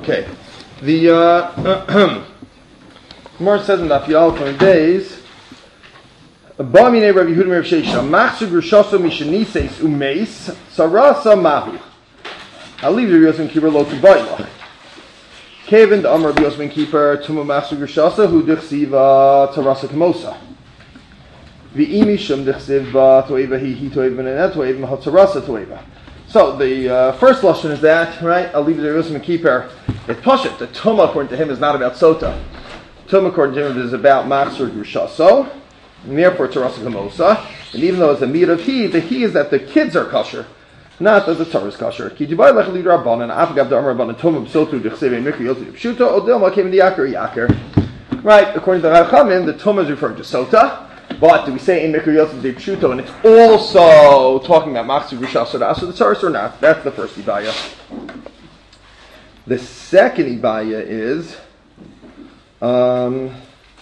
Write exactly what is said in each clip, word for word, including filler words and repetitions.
Okay. The uh, Gemara says in Daf Yal twenty days. Ba'minei Rabbi Yehuda Rav Sheisha Machzir Grushaso Mishanises Umeis Sarasa Mahu. I'll leave the Yosef Keeper low to Bailach. Kevin the Amar Yosef Keeper Tuma Machzir Grushaso Hu Dichsiva Tarasa Kamosa. V'imi Shum Dichsiva Toeva Hi Hi Toeva Nenet Toeva Mahat Tarasa Toeva. So the uh, first lesson is that, right? I'll leave the Yosef Keeper. It's Pashut. The Tuma, according to him, is not about Sota. Tuma, according to him, is about Machzir Grushaso. And therefore, Tarasa Kamosa. And even though it's a meat of he, the he is that the kids are kosher, not that the Torah is kosher. Ki Jibai Lech Lid Rabbanan, Afagav Da'amar Rabbanan, Tuma B'sotu D'chseve Mikri Yotu D'pshuto, Odilma came in the Yakar Yakar. Right, according to the Chachamim, the Tuma is referring to Sota. But do we say in Mikri Yotu D'pshuto, and it's also talking about Machzir Grushaso to Asa the Torah or not? That's the first Ibaya. The second Ibaya is. Um,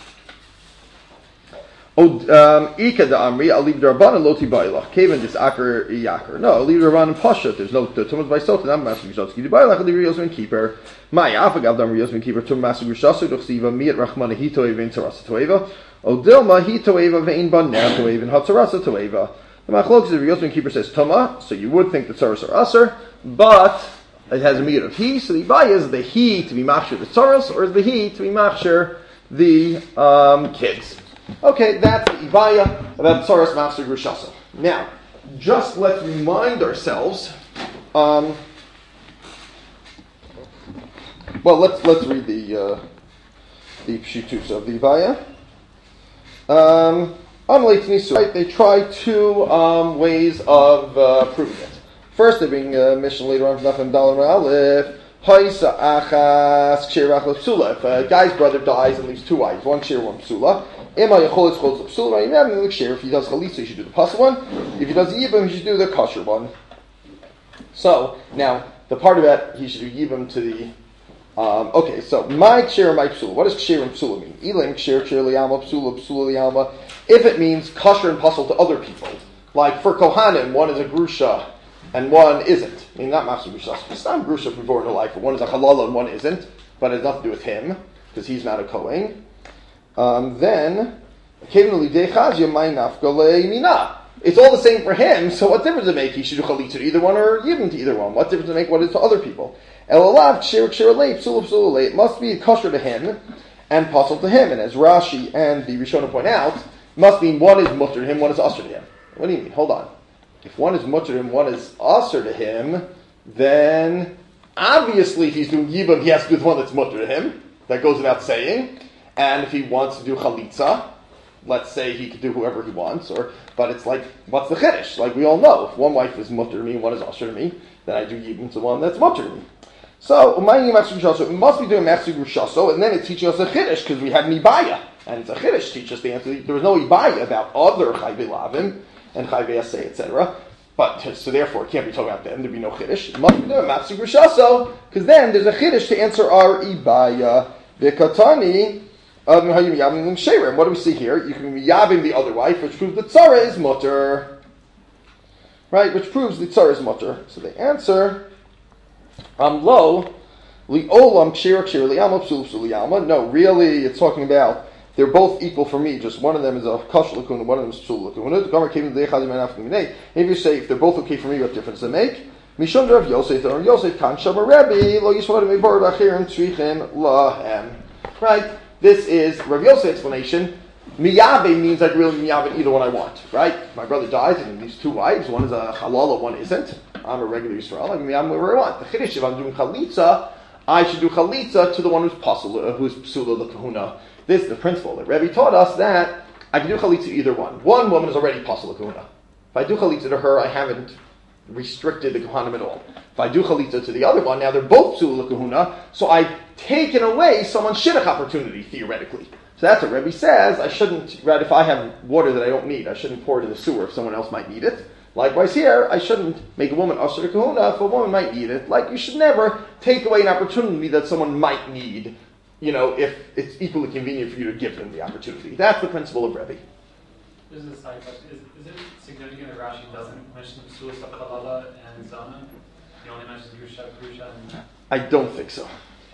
Oh, Ika da Amri, I'll leave the Rabbanan Loti Bailach. Kevin this Aker Yakar. No, I'll leave the Rabbanan Pasha. There's no Tumas by Sota, not Master Grushaso. Bailach, I'll leave the Yosman Keeper. My Afagav Dam Yosman Keeper, Tum Master Grushaso, Dochsiva, Miat Rachmana Hito Evin Tarasa Toeva. Odilma Hito Eva Vein Ban Ner Toevin Hatsarasa Toeva. The Machlokes of the Yosman Keeper says Tuma, so you would think the Tsaras are Aser, but it has a Miat of He, so the Ibaya is the He to be Machshir the Tsaras, or is the He to be Machshir the um, kids. Okay, that's the Ibaya about Tsaras Machzir Grushaso. Now, just let's remind ourselves. Um, well, let's let's read the uh, the Pshitus of the Ibaya. Um, right, they try two um, ways of uh, proving it. First, they bring a mission later on from Nachem Dalar Aleph. If a guy's brother dies and leaves two wives, one share, one psula. If he does chalitza, he should do the pasuk one. If he does yibam, he should do the kosher one. So now the part of that he should do yibam to the. Um, okay, so my ksher, my psula. What does ksher and psula mean? Ilim ksher, ksher liyama, psula, psula liyama. If it means kosher and pasul to other people, like for kohanim, one is a grusha and one isn't. I mean, not Machzir Grushaso. It's not a grusha from born to life. One is a halal and one isn't, but it has nothing to do with him because he's not a kohen. Um, then, it's all the same for him, so what difference does it make? He should do chalitza to either one or yibam to either one. What difference does it make what it is to other people? It must be kosher to him and pasul to him. And as Rashi and the Rishonim point out, it must mean one is mutter to him, one is asr to him. What do you mean? Hold on. If one is mutter to him, one is asr to him, then obviously if he's doing yibam, he has to do the one that's mutter to him. That goes without saying. And if he wants to do chalitza, let's say he could do whoever he wants, or but it's like, what's the chiddush? Like we all know, if one wife is mutter to me, one is asher to me, then I do yibum to the one that's mutter to me. So, it must be doing Machzir Grushaso, and then it's teaching us a chiddush, because we had an ibaya, and it's a chiddush to teach us the answer. There was no ibaya about other chayvei lavim, and chayvei aseh, et cetera. But, so therefore, it can't be talking about them, there'd be no chiddush. It must be doing Machzir Grushaso, because then there's a chiddush to answer our ibaya. V'katani, what do we see here? You can be yabbing the other wife, which proves that tzara is mutter. Right? Which proves that tzara is mutter. So the answer, um, lo, li'olam kshir kshir liyama psul psul liyama. No, really, it's talking about, they're both equal for me, just one of them is a kash lakuna, one of them is psul lakuna. If you say, if they're both okay for me, what difference does it make? Mishon Rav Yosef, or Yosef kan shama Rebbe, lo yishvad me'bar b'achirim tzrichim lahem. Right? This is Rav Yosef's explanation. Miyabe means I'd really miyabe either one I want, right? My brother dies and these two wives, one is a halala, one isn't. I'm a regular Yisrael, I can miyabe wherever I want. The chiddush, if I'm doing chalitza, I should do chalitza to the one who's pasul, who's psula l'kahuna. This is the principle that Rebbe taught us, that I can do chalitza to either one. One woman is already pasul l'kahuna. If I do chalitza to her, I haven't restricted the kohanim at all. If I do chalitza to the other one, now they're both psula l'kahuna, so I've taken away someone's shidduch opportunity, theoretically. So that's what Rebbe says. I shouldn't, right, if I have water that I don't need, I shouldn't pour it in the sewer if someone else might need it. Likewise here, I shouldn't make a woman asher to kahuna if a woman might need it. Like, you should never take away an opportunity that someone might need, you know, if it's equally convenient for you to give them the opportunity. That's the principle of Rebbe. This is a side question. Is, is it significant that Rashi doesn't mention Sulas Halala and Zana? He only mentions Grusha, Grusha, and... I don't think so.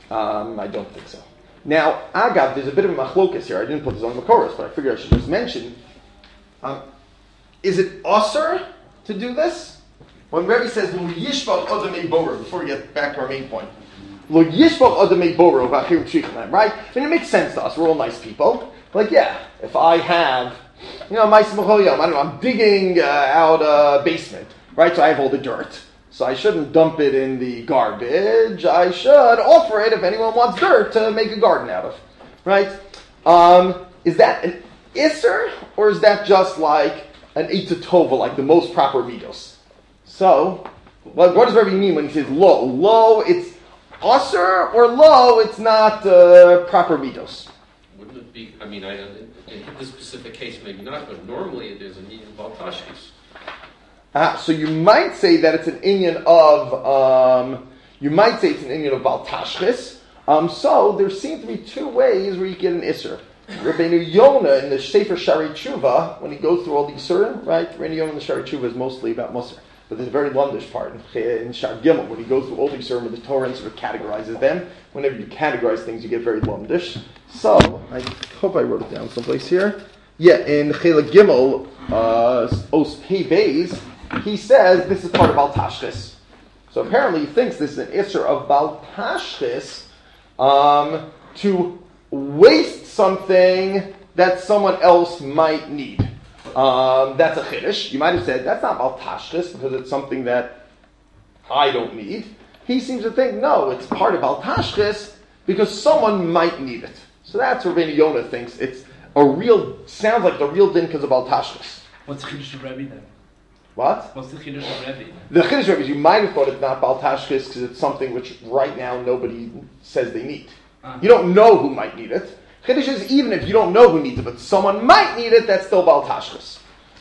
Um, I don't think so. Now, Agav, there's a bit of a machlokas here. I didn't put this on the chorus, but I figured I should just mention. Um, is it osir to do this? When Rebbe says, Lo yishbach odamei boro, before we get back to our main point. Lo yishbach odamei boro, v'achim tzrichanem, right? I mean, it makes sense to us. We're all nice people. Like, yeah, if I have, you know, my smachoyom, I don't know, I'm digging uh, out a basement, right? So I have all the dirt. So I shouldn't dump it in the garbage. I should offer it if anyone wants dirt to make a garden out of, right? Um, is that an isser, or is that just like an eitzah tova, like the most proper midos? So, what, what does Rebbe mean when he says lo? Lo, it's osser, or lo, it's not uh, proper midos? Wouldn't it be, I mean, I, in, in this specific case, maybe not, but normally there's a need of baltashkis. Ah, so you might say that it's an inyan of, um, you might say it's an inyan of baltashkis. Um, so there seem to be two ways where you get an isser. Rabbeinu Yonah in the Sefer Shari Tshuva, when he goes through all the isurim, right? Rabbeinu Yonah in the Shari Tshuva is mostly about Musar. But there's a very lundish part in, in Shar Gimel, when he goes through all the isurim of the Torah and sort of categorizes them. Whenever you categorize things, you get very lundish. So, I hope I wrote it down someplace here. Yeah, in Chela Gimel, uh, Os Pei Beis, he says this is part of Bal Tashchis. So apparently he thinks this is an isser of Bal Tashchis um, to waste something that someone else might need. Um, that's a chiddush. You might have said that's not Bal Tashchis because it's something that I don't need. He seems to think no, it's part of Bal Tashchis because someone might need it. So that's where Rabbeinu Yonah thinks it's a real, sounds like the real din because of Bal Tashchis. What's the chiddush of Rebbe then? What? What's the chiddush of Rebbe? The chiddush of Rebbe is you might have thought it's not Bal Tashchis because it's something which right now nobody says they need. Uh-huh. You don't know who might need it. Chiddush is even if you don't know who needs it, but someone might need it, that's still Bal Tashchis.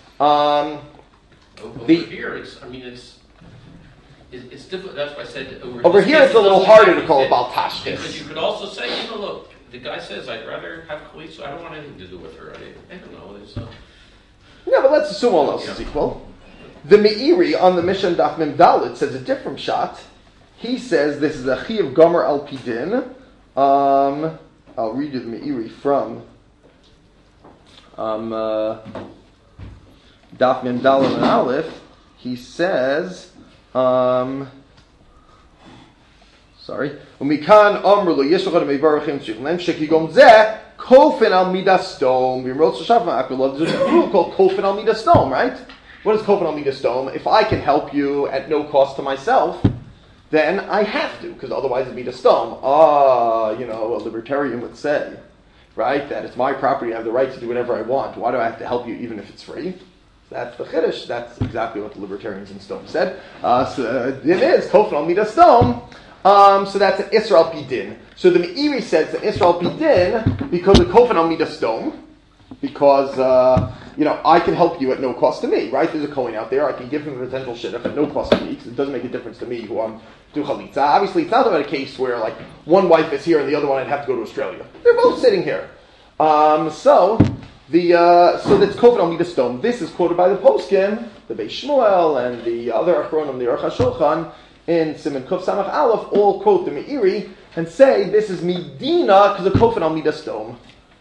Um, Over the, here, it's, I mean, it's, it's, it's difficult. That's why I said over, over here it's a little harder to call it Bal Tashchis. Because you could also say, you know, look, the guy says, I'd rather have Khalid, so I don't want anything to do with her. I, I don't know. There's a... Yeah, but let's assume all else is equal. The Meiri on the Mishnah Daf Mem Dalet says a different shot. He says this is a chi of gomer al pidin. Um, I'll read you the Meiri from um, uh, Daf Mem Dalet and Aleph. He says, um, sorry, umikan amru lo yeshachad meivarachim tzichlem shekigom zeh kofen al midastom. Bimrot shashafim akulov. There's a rule called kofen al midastom, right? What is kofen al midastom? If I can help you at no cost to myself, then I have to, because otherwise it'd be midastom. Ah, you know, a libertarian would say, right, that it's my property, I have the right to do whatever I want. Why do I have to help you even if it's free? That's the chiddush. That's exactly what the libertarians in Stone said. Uh, so uh, it is kofen al midastom. Um, so that's an Israel Pidin. So the Meiri says an Israel Pidin because of Kofen al Midastom, because, uh, you know, I can help you at no cost to me, right? There's a Kohen out there, I can give him a potential shidduch at no cost to me, because it doesn't make a difference to me who I'm do chalitza. Obviously, it's not about a case where, like, one wife is here and the other one I'd have to go to Australia. They're both sitting here. Um, so, the, uh, so that's Kofen al Midastom. This is quoted by the Poskim, the Beis Shmuel, and the other Achronim, the Aruch HaShulchan, in Siman Kuf Samach Aleph, all quote the Meiri and say this is Medina because of Kofen al Midastom.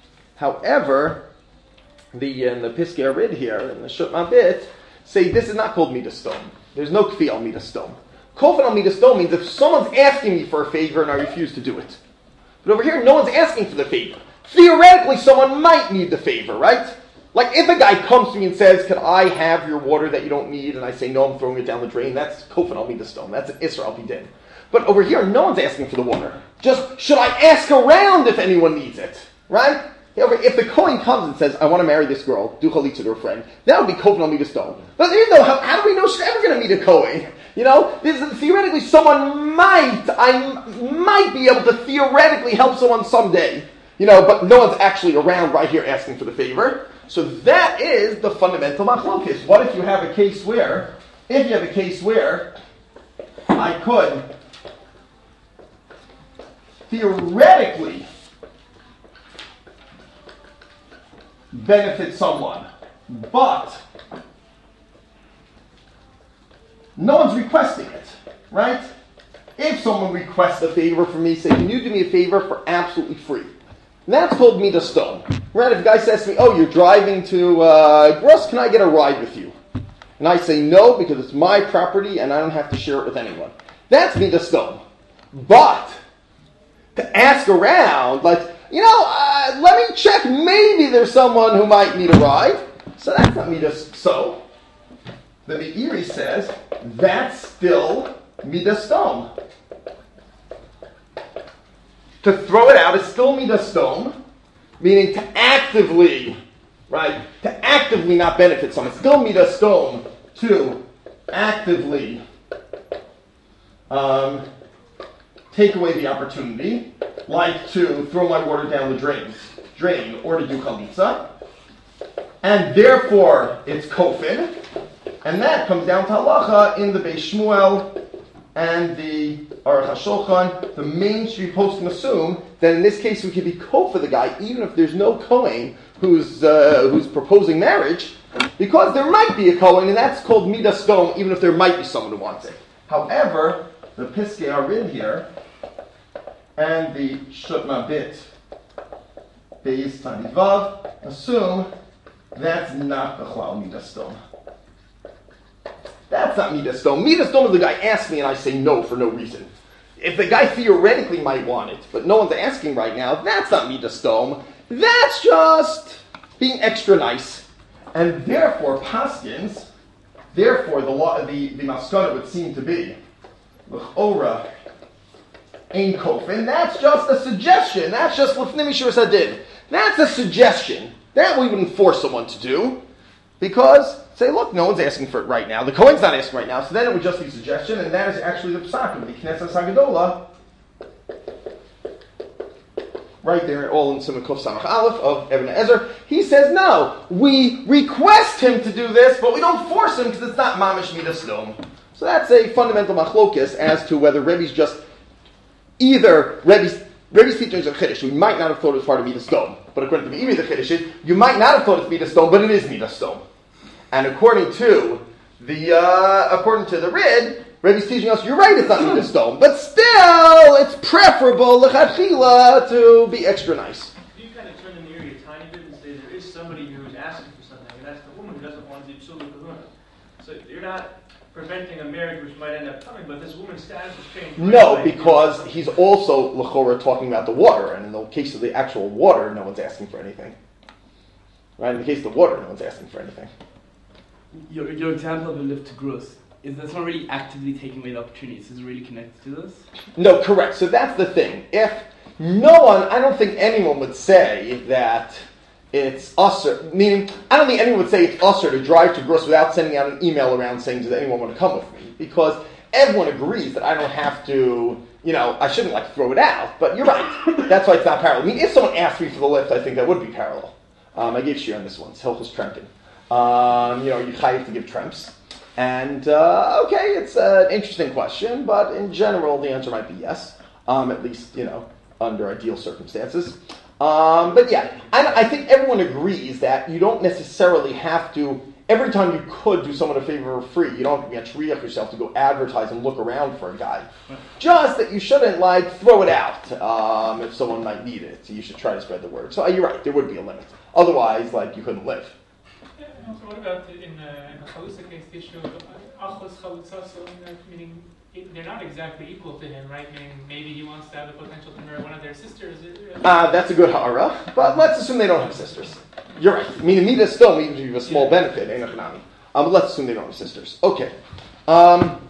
However, the in the Piskei Arid here and the Shut Mabit say this is not called Midastom. There's no Kfi al Midastom. Kofen al Midastom means if someone's asking me for a favor and I refuse to do it. But over here, no one's asking for the favor. Theoretically, someone might need the favor, right? Like, if a guy comes to me and says, can I have your water that you don't need? And I say, no, I'm throwing it down the drain. That's kofen al midastom. That's an Isra al pidin. But over here, no one's asking for the water. Just, should I ask around if anyone needs it? Right? If the Kohen comes and says, I want to marry this girl, do chalitza to her friend, that would be kofen al midastom. But you know, how, how do we know she's ever going to meet a Kohen? You know, this is, theoretically, someone might, I might be able to theoretically help someone someday. You know, but no one's actually around right here asking for the favor. So that is the fundamental machlokes. What if you have a case where, if you have a case where I could theoretically benefit someone, but no one's requesting it, right? if someone requests a favor from me, say, can you do me a favor for absolutely free? And that's called midas stone. Right? If a guy says to me, oh, you're driving to uh, Gross, can I get a ride with you? And I say no because it's my property and I don't have to share it with anyone. That's midas stone. But to ask around, like, you know, uh, let me check, maybe there's someone who might need a ride. So that's not midas so. The Meiri says that's still midas stone. To throw it out is still midas stone, meaning to actively, right, to actively not benefit someone. It's still midas stone to actively um, take away the opportunity, like to throw my water down the drain, drain, or to do chalitza, and therefore it's kofin, and that comes down to halacha in the Beis Shmuel and the Aruch HaShulchan. The mainstream poskim assume that in this case we could be kofa the guy even if there's no kohen who's uh, who's proposing marriage, because there might be a kohen, and that's called midas stone, even if there might be someone who wants it. However, the Piskei Arid here and the Shutma Bit Beis Tani Vav assume that's not the Chlal midas stone. That's not midas stone. Midas stone is the guy asks me and I say no for no reason. If the guy theoretically might want it, but no one's asking right now, that's not midas stone. That's just being extra nice. And therefore, Paskins, therefore the law, the, the maskana would seem to be l'chora ein kofin. That's just a suggestion. That's just l'fnei mishur sadid. That's a suggestion. That we wouldn't force someone to do, because say, look, no one's asking for it right now. The Kohen's not asking right now, so then it would just be a suggestion, and that is actually the psakim, the Knesset Hagadola, right there, all in Simon Kuf Samach Aleph of Ibn Ezer. He says, no, we request him to do this, but we don't force him because it's not mamish midas stone. So that's a fundamental machlokus as to whether Rebbe's just either Rebbe's Rebbe's teaching is a chiddush. We might not have thought it was part of midas stone, but according to the Meiri, the chiddush is you might not have thought it's midas stone, but it is midas stone. And according to the uh, according to the Rid, Rebbe's teaching us, you're right, it's not midas stone, but still, it's preferable l'chadchila to be extra nice. You kind of turn the Meiri a tiny bit and say there is somebody who is asking for something, and that's the woman who doesn't want the psula kahuna. So you're not preventing a marriage which might end up coming, but this woman's status has changed. No, right? because he's also l'chora talking about the water, and in the case of the actual water, no one's asking for anything. Right? In the case of the water, no one's asking for anything. Your, your example of the lift to gross, is that's not really actively taking away the opportunities. Is it really connected to this? No, correct. So that's the thing. If no one, I don't think anyone would say that it's usher, meaning, I don't think anyone would say it's usher to drive to Gross without sending out an email around saying, does anyone want to come with me? Because everyone agrees that I don't have to, you know, I shouldn't like throw it out, but you're right. That's why it's not parallel. I mean, if someone asked me for the lift, I think that would be parallel. Um, I gave shir on this one. It's Hilchos Tremkin. Um, you know, you chayiv to give tremps. And, uh, okay, it's an interesting question, but in general, the answer might be yes. Um, at least, you know, under ideal circumstances. Um, but yeah, I, I think everyone agrees that you don't necessarily have to, every time you could do someone a favor for free, you don't have to get shriach yourself to go advertise and look around for a guy. Just that you shouldn't, like, throw it out um, if someone might need it. So you should try to spread the word. So uh, you're right, there would be a limit. Otherwise, like, you couldn't live. Yeah, and also what about in, uh, in the chalutza case, the issue of achos chalutza, so meaning they're not exactly equal to him, right? Meaning maybe he wants to have the potential to marry one of their sisters. Uh, that's a good ha'ara, but let's assume they don't have sisters. You're right. Meaning, midas still means you have a small yeah. benefit, ain't um, but let's assume they don't have sisters. Okay. Um,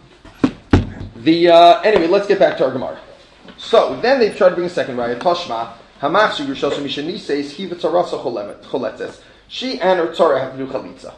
the uh, anyway, let's get back to our Gemara. So then they've tried to bring a second raya. Tashma hamachshi yushosu mishani says he v'tzarasa choletzes. She and her tzara have to do chalitza.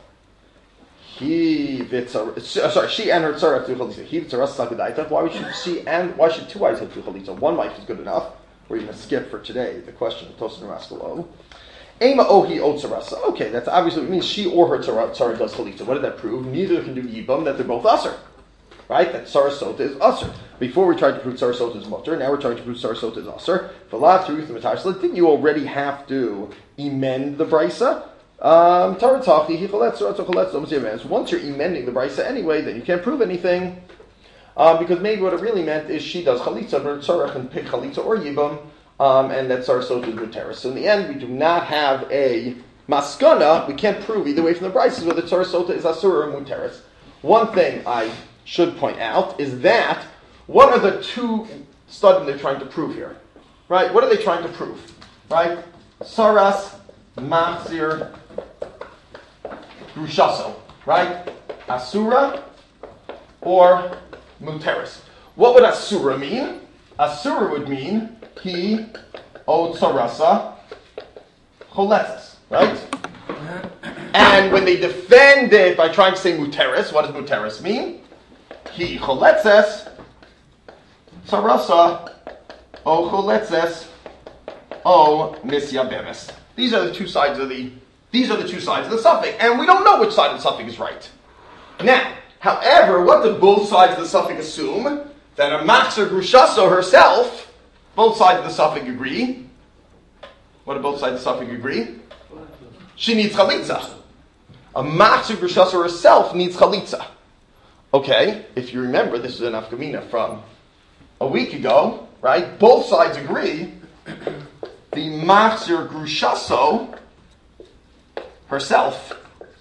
He v'tzara, sorry, she and her tzara have to do chalitza. He v'tzarasa sakadaita. Why should she and why should two wives have to do chalitza? One wife is good enough. We're going to skip for today the question of Tosfos and Raskol. Ema ohi otzarasa. Okay, that's obviously it means she or her tzara, tzara does chalitza. What did that prove? Neither can do yibam. That they're both usher. Right? That tzara sota is usher. Before we tried to prove tzara sota is mutter. Now we're trying to prove tzara sota is usher. V'la truth the matar. So didn't you already have to emend the brisa? Um, once you're emending the brisa anyway, then you can't prove anything. Um, because maybe what it really meant is she does chalitza, but tzarech and pick chalitza or yibam, um, and that tzar sota is muteris. So in the end, we do not have a maskana. We can't prove either way from the brises whether tzar sota is asur or muteris. One thing I should point out is that what are the two studies they're trying to prove here? Right? What are they trying to prove? Right? Saras, machzir, grushaso. Right? Asura or muteris. What would asura mean? Asura would mean he owed sarasa choletzes, right? And when they defend it by trying to say muteris, what does muteris mean? He choletzes sarasa o choletzes o misyabemes. These are the two sides of the these are the two sides of the suffix, and we don't know which side of the suffix is right. Now, however, what do both sides of the suffix assume? That a machzir grushaso herself, both sides of the suffix agree. What do both sides of the suffix agree? She needs chalitza. A machzir grushaso herself needs chalitza. Okay, if you remember, this is an afkamina from a week ago, right? Both sides agree. The machzir grushaso herself,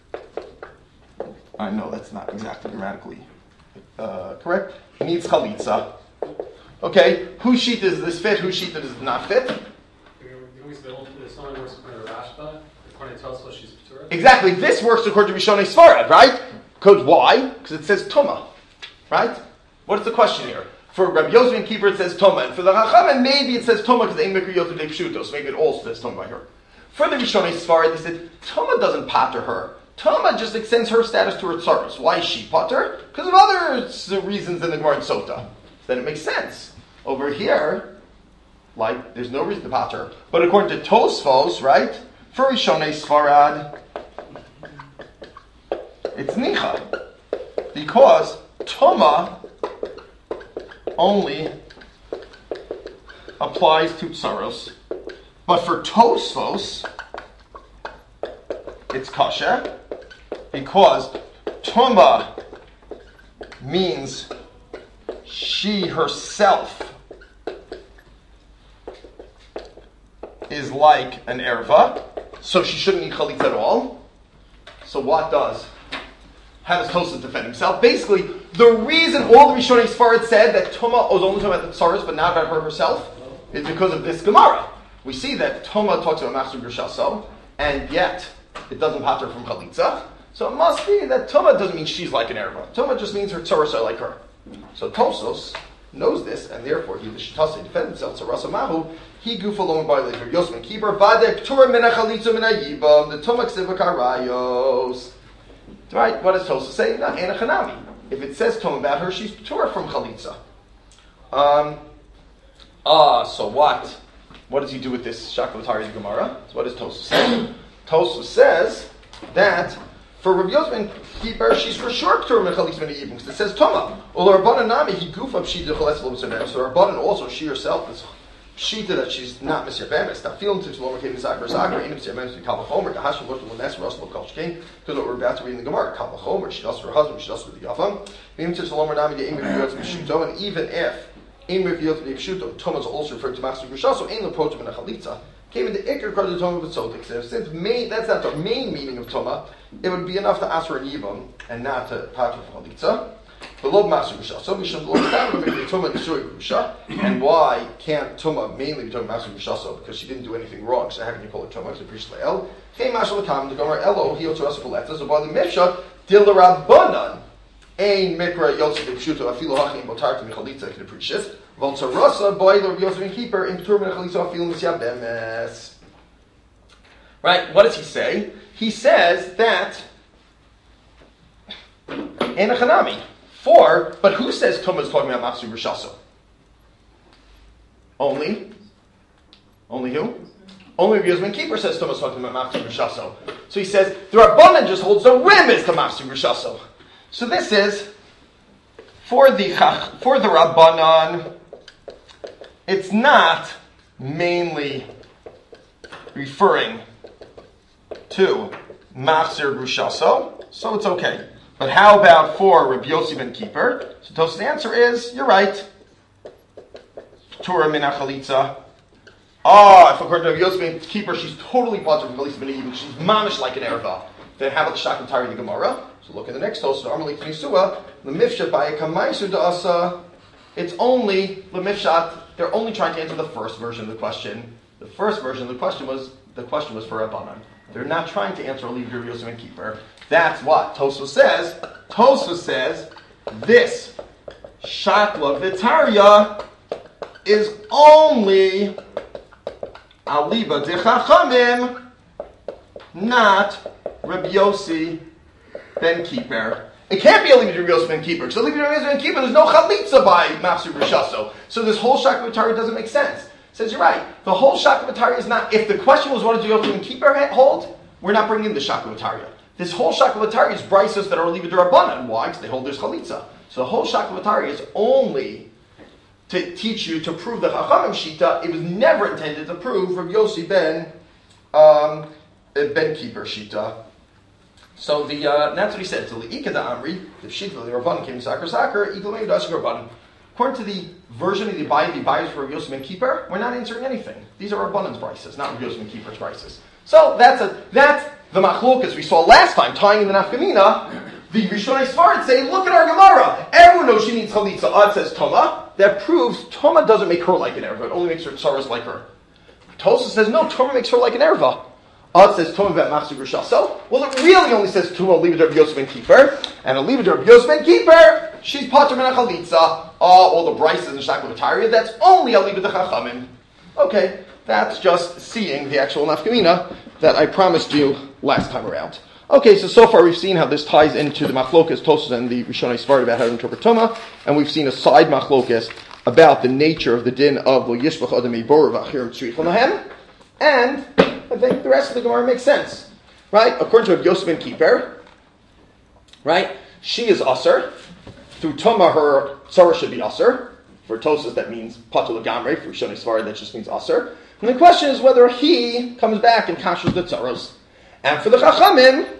I know that's not exactly grammatically uh, correct, needs chalitza. Okay, whose sheet does this fit? Whose sheet does it not fit? Exactly, this works according to Rishonei Sfarad, right? Because why? Because it says Tuma, right? What's the question here? For Rabbi Yosef and Kippur it says Tuma, and for the Chachamim maybe it says Tuma because they Mikra Yosef de Pshuto, so maybe it also says Tuma by her. For the Rishonei Sfarad, they said Tuma doesn't pater her. Tuma just extends her status to her tzaros. Why is she pater? Because of other reasons in the Gemara and Sota. Then it makes sense. Over here, like, there's no reason to pater. But according to Tosfos, right, for Rishonei Sfarad, it's nicha. Because Tuma only applies to tzaros. But for Tosfos, it's kasher. Because Tuma means she herself is like an erva, so she shouldn't need chalitza at all. So what does? How does Tosfos defend himself? Basically, the reason all the Rishonei Sfarad said that Tuma was only talking about the tzaros but not about her herself is because of this Gemara. We see that Tuma talks about machzir grushaso, and yet it doesn't pater from chalitza. So it must be that Tuma doesn't mean she's like an erva. Tuma just means her tzaros are like her. So Tosfos knows this, and therefore he the Shittase defend himself. Tzarasa mahu he goof along by later Yosef and Kippur vadek tura mina chalitza mina yibam the Tuma ksiva karayos. Right? What does Tosfos say? Not enachanami. If it says Tuma about her, she's tura from chalitza. Um. Ah. So what? What does he do with this Shaklatari Gemara? So what does Tosfos say? Tosfos says that for Rabbi Yosef and Kippur, she's for sure K'tur Mechalitz Min Yibum, because it says Toma. Or Rabbanan Nami, he goof up Shita Choletz Lo B'Sodem. So Rabbanan also, she herself is Shita that she's not Mister Bemis. Now, feeling to Tzlom Kedim Zakar Zakar, in Mister Bemis, Kal V'Chomer, Kahashim Rosh L'Nes, Rosh L'Kol Shkein, because what we're about to read in the Gemara, Kal V'Chomer, she does for her husband, she does for the Yafam. V'im to Tzlom Nami, the Im Reviot B'Shuto, and even if Im Reviot B'Shuto, Toma is also referred to Machzir Grushaso, so Ein L'Protim in a Chalitza. Came in the Iker Kar the Toma B'Tzodik. Since main, that's not the main meaning of Toma, it would be enough to Asur and Yibam and not to Pater for Chalitza. Below Machzir Grusha. So we should understand the Toma Nisui Grusha. And why can't Toma mainly be talking Machzir Grusha? So because she didn't do anything wrong, so how can you call it Toma? Because it preached Le'el. Hey Mashal Kam, the Gomer Elo, Hio to Rasa Koleta, so by the Mifsha, Dil Rabbanan, Ein Mikra Yotze B'Pshuto, Afilo Hachim Botar to Michalitza, can appreciate this. Voltzarasa, Boiler Yosef and Keeper, in Tur Michalitza, Afilo Misyabemes. Right, what does he say? He says that Enachanami. For, but who says Tuma is talking about Machzir Grushaso? Only? Only who? Only Rabbi Yosef Kippur says Tuma is talking about Machzir Grushaso. So he says, the Rabbanan just holds the rim is the Machzir Grushaso. So this is, for the, for the Rabbanan, it's not mainly referring to Machzir Grushaso, so it's okay. But how about for Rabbi Yossi ben Kippur? So Tosfos' answer is, you're right. Torah min achalitza. Ah, if according to Rabbi Yossi ben Kippur, she's totally potter from Chalitza ben Even. She's mamish like an erva. Then how about the Shak Matari the Gemara? So look at the next Tosfos. Amalei Tnisua, the Mifshat by a Kamaisu Da'asa. It's only the Mifshat. They're only trying to answer the first version of the question. The first version of the question was the question was for Rabbanan. They're not trying to answer Rabbi Yossi ben Kippur. That's what Tosfos says. Tosfos says this Shakla Vitaria is only Aliba de Chachamim, not Rabbi Yossi ben Kippur. It can't be Aliba de Rabbi Yossi ben Kippur. Because Aliba de Rabbi Yossi ben Kippur, there's no Chalitza by Machzor Rishaso. So this whole Shakla Vitaria doesn't make sense. Says you're right. The whole Shakla Vitaria is not. If the question was what does Rabbi Yossi ben Kippur hold, we're not bringing in the Shakla Vitaria. This whole Shakla Vitaria is brisos that are Aliba de Rabbanan. Why? Because they hold there's Chalitza. So the whole Shakla Vitaria is only to teach you to prove the Chachamim Shita. It was never intended to prove Rabbi Yossi ben um, ben Kippur Shita. So the uh, that's what he said. So the Ika da Amri, the Shita the Rabbanan came to Sakar Sakar. Equal maybe Dash Rabbanan. According to the version of the Abayah, the Abayah for Rabbi Yossi ben Kippur, we're not answering anything. These are Rabbanan's brises, not Rabbi Yossi ben Kippur's brises. So that's a that's the machlokas we saw last time, tying in the nafkamina. The Rishonei Sfarad say, look at our Gemara. Everyone knows she needs chalitza. Ad says Toma. That proves Toma doesn't make her like an erva. It only makes her tsaras like her. Tosfos says, no, Toma makes her like an erva. Ad says Toma vet machzor rishaso. Well, it really only says Toma leave it Rabbi Yossi ben Kippur. And a leave it Rabbi Yossi ben Kippur, she's pater min chalitza. Ah, all the brises and Shakla Vitaria, that's only a leave it the Chachamim. Okay, that's just seeing the actual nafkamina that I promised you last time around. Okay, so so far we've seen how this ties into the machlokas Tosfos and the Rishonei Sfarad about how to interpret Toma, and we've seen a side machlokas about the nature of the din of lo yishbach adam eibor v'achirim tzrich l'nahem, and I think the rest of the Gemara makes sense, right? According to Rabbi Yossi ben Kippur, right? She is aser. Through Toma, her tzara should be aser. For Tosfos, that means patur l'gamrei. For Rishonei Sfarad, that just means aser. And the question is whether he comes back and kashers the tzaros. And for the Chachamim,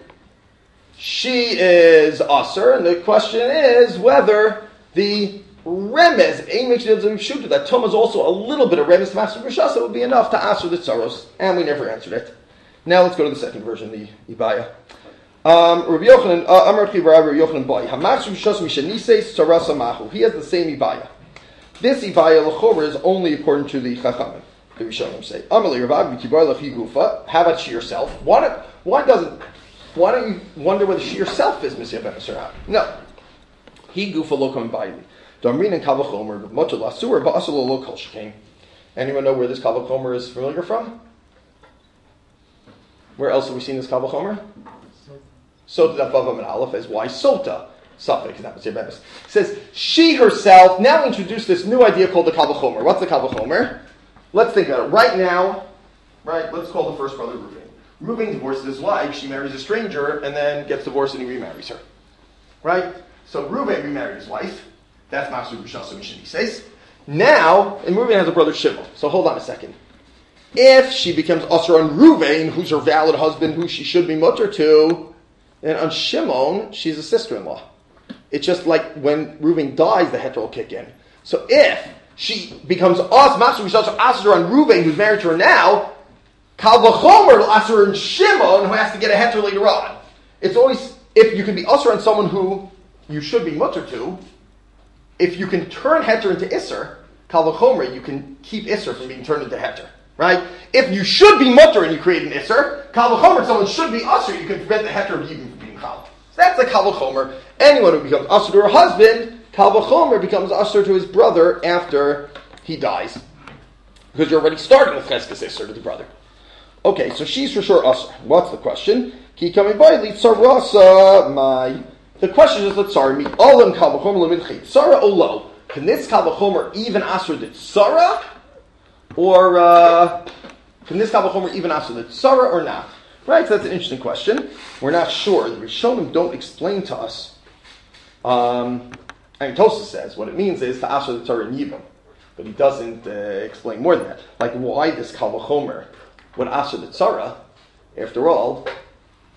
she is aser, and the question is whether the remez, that Toma is also a little bit of remez to Machzor Rishaso would be enough to aser the tzaros, and we never answered it. Now let's go to the second version, the Ibaya. Um, Rabbi Yochanan, Amar Chi Rabbi Yochanan Bai, HaMachzor Rishaso Mishanise Tzarasa Mahu. He has the same Ibaya. This Ibaya l'chover is only according to the Chachamim. The Rishonim say, Amalei Rav Kibar Lachi Gufa. How about she herself? Why don't, why doesn't Why don't you wonder whether she herself is Messiah ben Asur? No. He Gufa lo kam baili. Damrin and Kavachomer Motel Asur Ba'asur lo kol shekain. Anyone know where this Kavachomer is familiar from? Where else have we seen this Kavachomer? Sota da Vavam and Aleph as why Sota. Safek is not Messiah ben Asur. Says she herself. Now we introduce this new idea called the Kavachomer. What's the Kavachomer? Let's think about it. Right now, right, let's call the first brother Reuven. Reuven divorces his wife, she marries a stranger, and then gets divorced and he remarries her. Right? So Reuven remarried his wife. That's Machzor Rishaso Mishnah says. Now, and Reuven has a brother Shimon. So hold on a second. If she becomes Asur on Reuven, who's her valid husband, who she should be mutter to, then on Shimon, she's a sister-in-law. It's just like when Reuven dies, the heter will kick in. So if she becomes us, Machzor Rishaso Asur on Reuven, who's married to her now, Kal v'chomer Asur on Shimon, who has to get a heter later on. It's always, if you can be Asur on someone who you should be mutter to, if you can turn heter into Isser, Kal v'chomer, you can keep Isser from being turned into heter. Right? If you should be mutter and you create an Isser, Kal v'chomer, someone should be Asur, you can prevent the heter of even from being Kal. So that's the Kal v'chomer. Anyone who becomes Asur to her husband, Kal v'chomer becomes Asur to his brother after he dies. Because you're already starting with Cheskes Isser to the brother. Okay, so she's for sure Asur. What's the question? Ki coming by Litzarasa my. The question is Litzar me. Olam Kal v'chomer lemidchei Tzara olo. Can this Kal v'chomer even Asur the Tzara? Or uh, can this Kal v'chomer even Asur the Tzara or not? Right, so that's an interesting question. We're not sure. The Rishonim don't explain to us. Um, I mean, Tosfos says what it means is to Asur the Tzara and Yibam. But he doesn't uh, explain more than that. Like why this Kal v'chomer would Asur the Tzara. After all,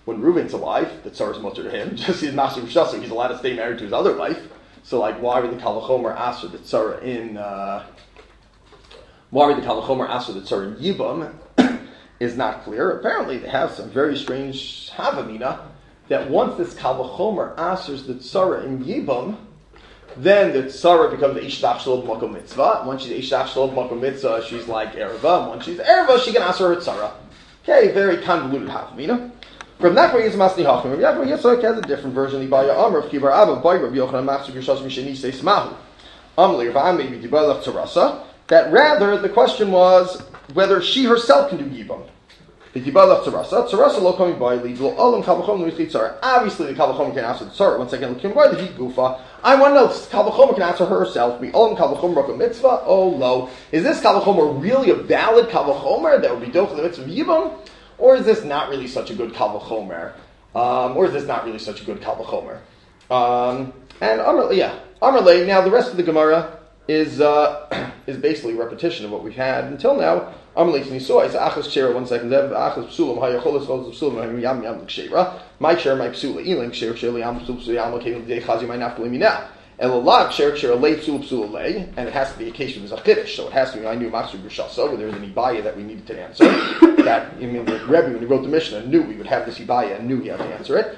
when Reuven's alive, the tzara is mutter to him. Just he's master b'shasa, he's allowed to stay married to his other wife. So, like, why would the Kal V'chomer ask for the tzara in? Uh, why would the Kal V'chomer ask for the tzara in Yibam? Is not clear. Apparently, they have some very strange havamina that once this Kal V'chomer answers the tzara in Yibam, then the tzara becomes the Ishdach Shalom Makom Mitzvah. Once she's Ishdach Shalom Makom Mitzvah, she's like Ereva. Once she's Ereva, she can answer her tzara. Okay, very convoluted havamina. From that point, Masni Hachim. Yaakov Yitzchak has a different version. Ibaya Amr of Kibar Abba by Rabbi Yochanan Machzor Gershas Mishani Seis Mahu. Amli Rav Ami B'Dibalach Tzarasa. That rather the question was whether she herself can do Yibam. B'Dibalach Tzarasa. Tzarasa lo coming by legal Olam Kavachom Nuisli Tzara. Obviously, the Kavachom can answer the Tzara. Once again, looking by the Heat Gufa. I want to know if Kavachom can answer herself. Be Olam Kavachom Roka Mitzvah. Oh, lo. Is this Kavachomer really a valid Kavachomer that would be dochel the Mitzvah of Yibam? Or is this not really such a good Kal V'chomer? Um, or is this not really such a good Kal V'chomer? Um, and Amr, yeah, Amrle. Now the rest of the Gemara is uh, is basically a repetition of what we've had until now. Amrle Nisoi. It's Achas Kshera. One second. Zev Achas Psulam. Hayacholas Cholas Psulam. Yam Yam Kshera. My Kshera. My Psula. Elim Kshera. Kshera. Yam Psula. Yam Kalim Dei Chazi. My Nafkalimina. Elalag Kshera. Kshera. Lei Psula Psula Lei. And it has to be a case of a Chiddush. So it has to be. I knew Machzor Gershasa, where there was an Ibaya that we needed to answer. That, I mean, the Rebbe, when he wrote the Mishnah, knew we would have this Ibaya and knew he had to answer it.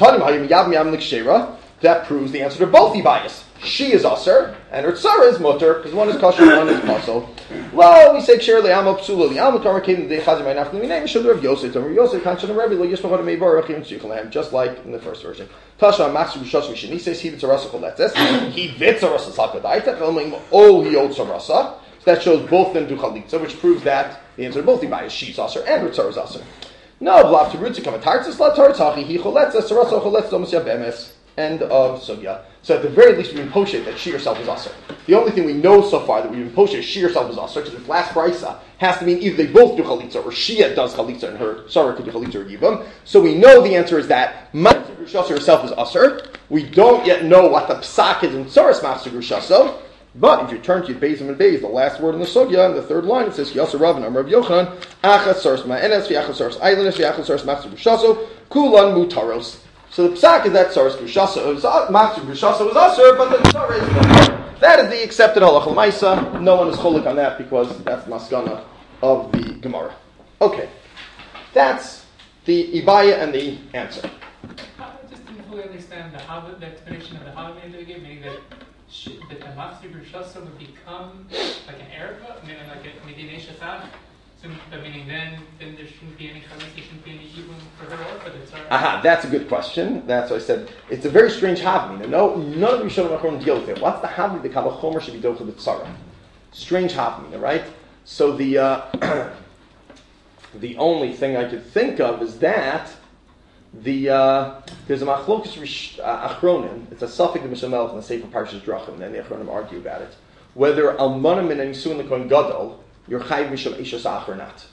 That proves the answer to both Ibayas. She is Aser, and her Tzara is Mutter, because one is Kosher and one is Pasul. Well, we say Kshera Le'ama Psula Le'ama Kamar Kedim Dei Chazi Mai Nafli Minei Mishul Rav Yosef Tomer Yosef Kanshan and Rebbe Lo Yishmach Hod Meivar Rachim Tzichalem, just like in the first version. Tasha Machzor B'Shas Mishani says he Vitzarasa Choletzes, he Vitzarasa Sakadaita, Elming O Hiot Tzarasa. That shows both them do chalitza, which proves that the answer to both Ibayas, she's aser and her tzara is aser. No, blav to root to come a tartzis la tartzachi he choletza sarasa choletza domus yabemes. End of sugya. So at the very least, we've been poshet that she herself is aser. The only thing we know so far that we've been poshet she herself is aser, because this last brisa has to mean either they both do chalitza or she does chalitza and her tzara could do chalitza or yibam. So we know the answer is that Machzor Gershasa herself is aser. We don't yet know what the psak is in tzaras Machzor Gershasa. But if you turn to Beis and Beis, the last word in the sugya, in the third line, it says Yasser Rav and Amar Yochanan, Achas Sars Ma'enes V'Achas Sars Eilenes V'Achas Sars Machzor Gershasa Kulan Mutaros. So the psak is that Sars Gershasa, Machzor Gershasa was Aser, but the Tzara is Mutar. That is the accepted halach l'maisa. No one is cholik on that because that's maskana of the Gemara. Okay, that's the Ibaya and the answer. I just didn't fully understand the, Hav- the explanation of the Havamina that you gave, meaning that She, that the Machzor Gershasa would become like an Ereva, meaning like a Medinei Shatach. So, but meaning then, then there shouldn't be any Chametz, there shouldn't be any Yibum for her or for the Tzara. Aha, that's a good question. That's what I said. It's a very strange havamina. No, none of the Rishonim Achronim deal with it. What's the havamina? The Kal V'chomer should be dealt with the Tzara. Strange havamina, right? So the uh, the only thing I could think of is that The uh, there's a machlokas uh, achronim. It's a suffix of Mishnah Melech in the Sefer Parshas Drachim, and then the achronim argue about it. Whether almanim and nisuin l'kohen gadol, you're chayiv mishum ishas ach or not.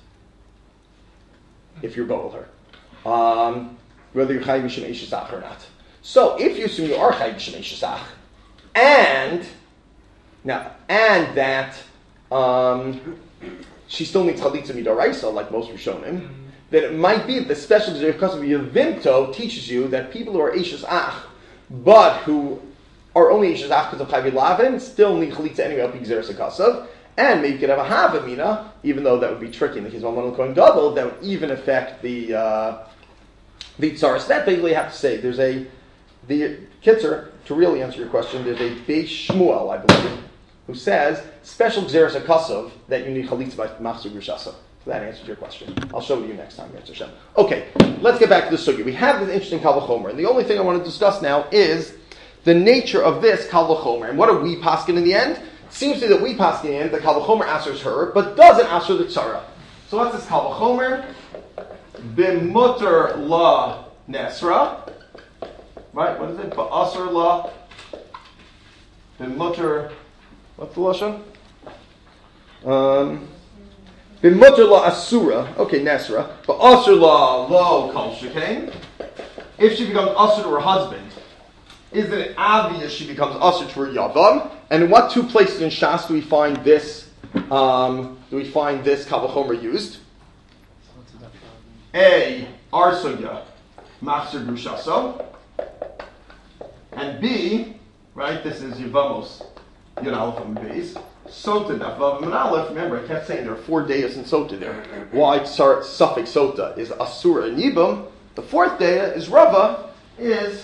If you're boel her, um, whether you're chayiv mishum ishas ach or not. So if you assume you are chayiv mishum ishas ach, and now and that um, she still needs chalitza midaraisa, like most Rishonim. Mm-hmm. That it might be that the special because of Yavinto teaches you that people who are Eishes Ach, but who are only Eishes Ach because of Chayvi Lavin, still need Chalitza anyway, up Xeris Akasav, and maybe you could have a Havamina, even though that would be tricky in the case of Alman Kohen Gadol, that would even affect the uh, the Tzaras. That basically have to say, there's a, the Kitzer, to really answer your question, there's a Beis Shmuel, I believe, who says, special Xeris Akasav, that you need Chalitza by Machzor Gershasa. So that answers your question. I'll show you next time, Mitzvah Shem. Okay, let's get back to the sugya. We have this interesting Kal V'chomer, and the only thing I want to discuss now is the nature of this Kal V'chomer. And what are we paskin in the end? It seems to be that we paskin in the end, that Kal V'chomer answers her, but doesn't answer the tzara. So what's this Kal V'chomer? B'mutter la nesra. Right, what is it? Ba'asr la. B'mutter, what's the lashon? Um... B'mutter la asura, okay, Nesra, but asur la lo kol shekain. If she becomes asur to her husband, isn't it obvious she becomes asur to her yavam? And in what two places in Shas do we find this? Um, do we find this Kal V'chomer used? A, our sugya, Machzir Grushaso. And B, right, this is Yevamos, Yud Aleph and Beis. Sota Daf Vav and Aleph. Remember, I kept saying there are four deis in Sota there. Why Tsar suffix Sota is Asura and Yibam. The fourth deya is Rava, is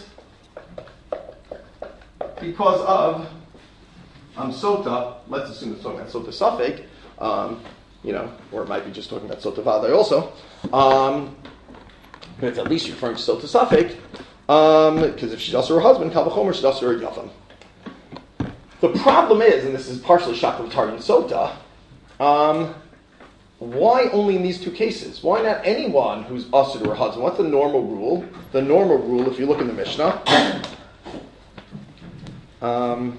because of um, Sota. Let's assume it's talking about Sota suffix, um, you know, or it might be just talking about Sota Vadai also. Um, but it's at least referring to Sota suffix, because um, if she does her husband, Kal V'chomer, she does her Yavam. The problem is, and this is partially Shakla V'tar and Sota, um, why only in these two cases? Why not anyone who's usher to her husband? What's the normal rule? The normal rule, if you look in the Mishnah, um,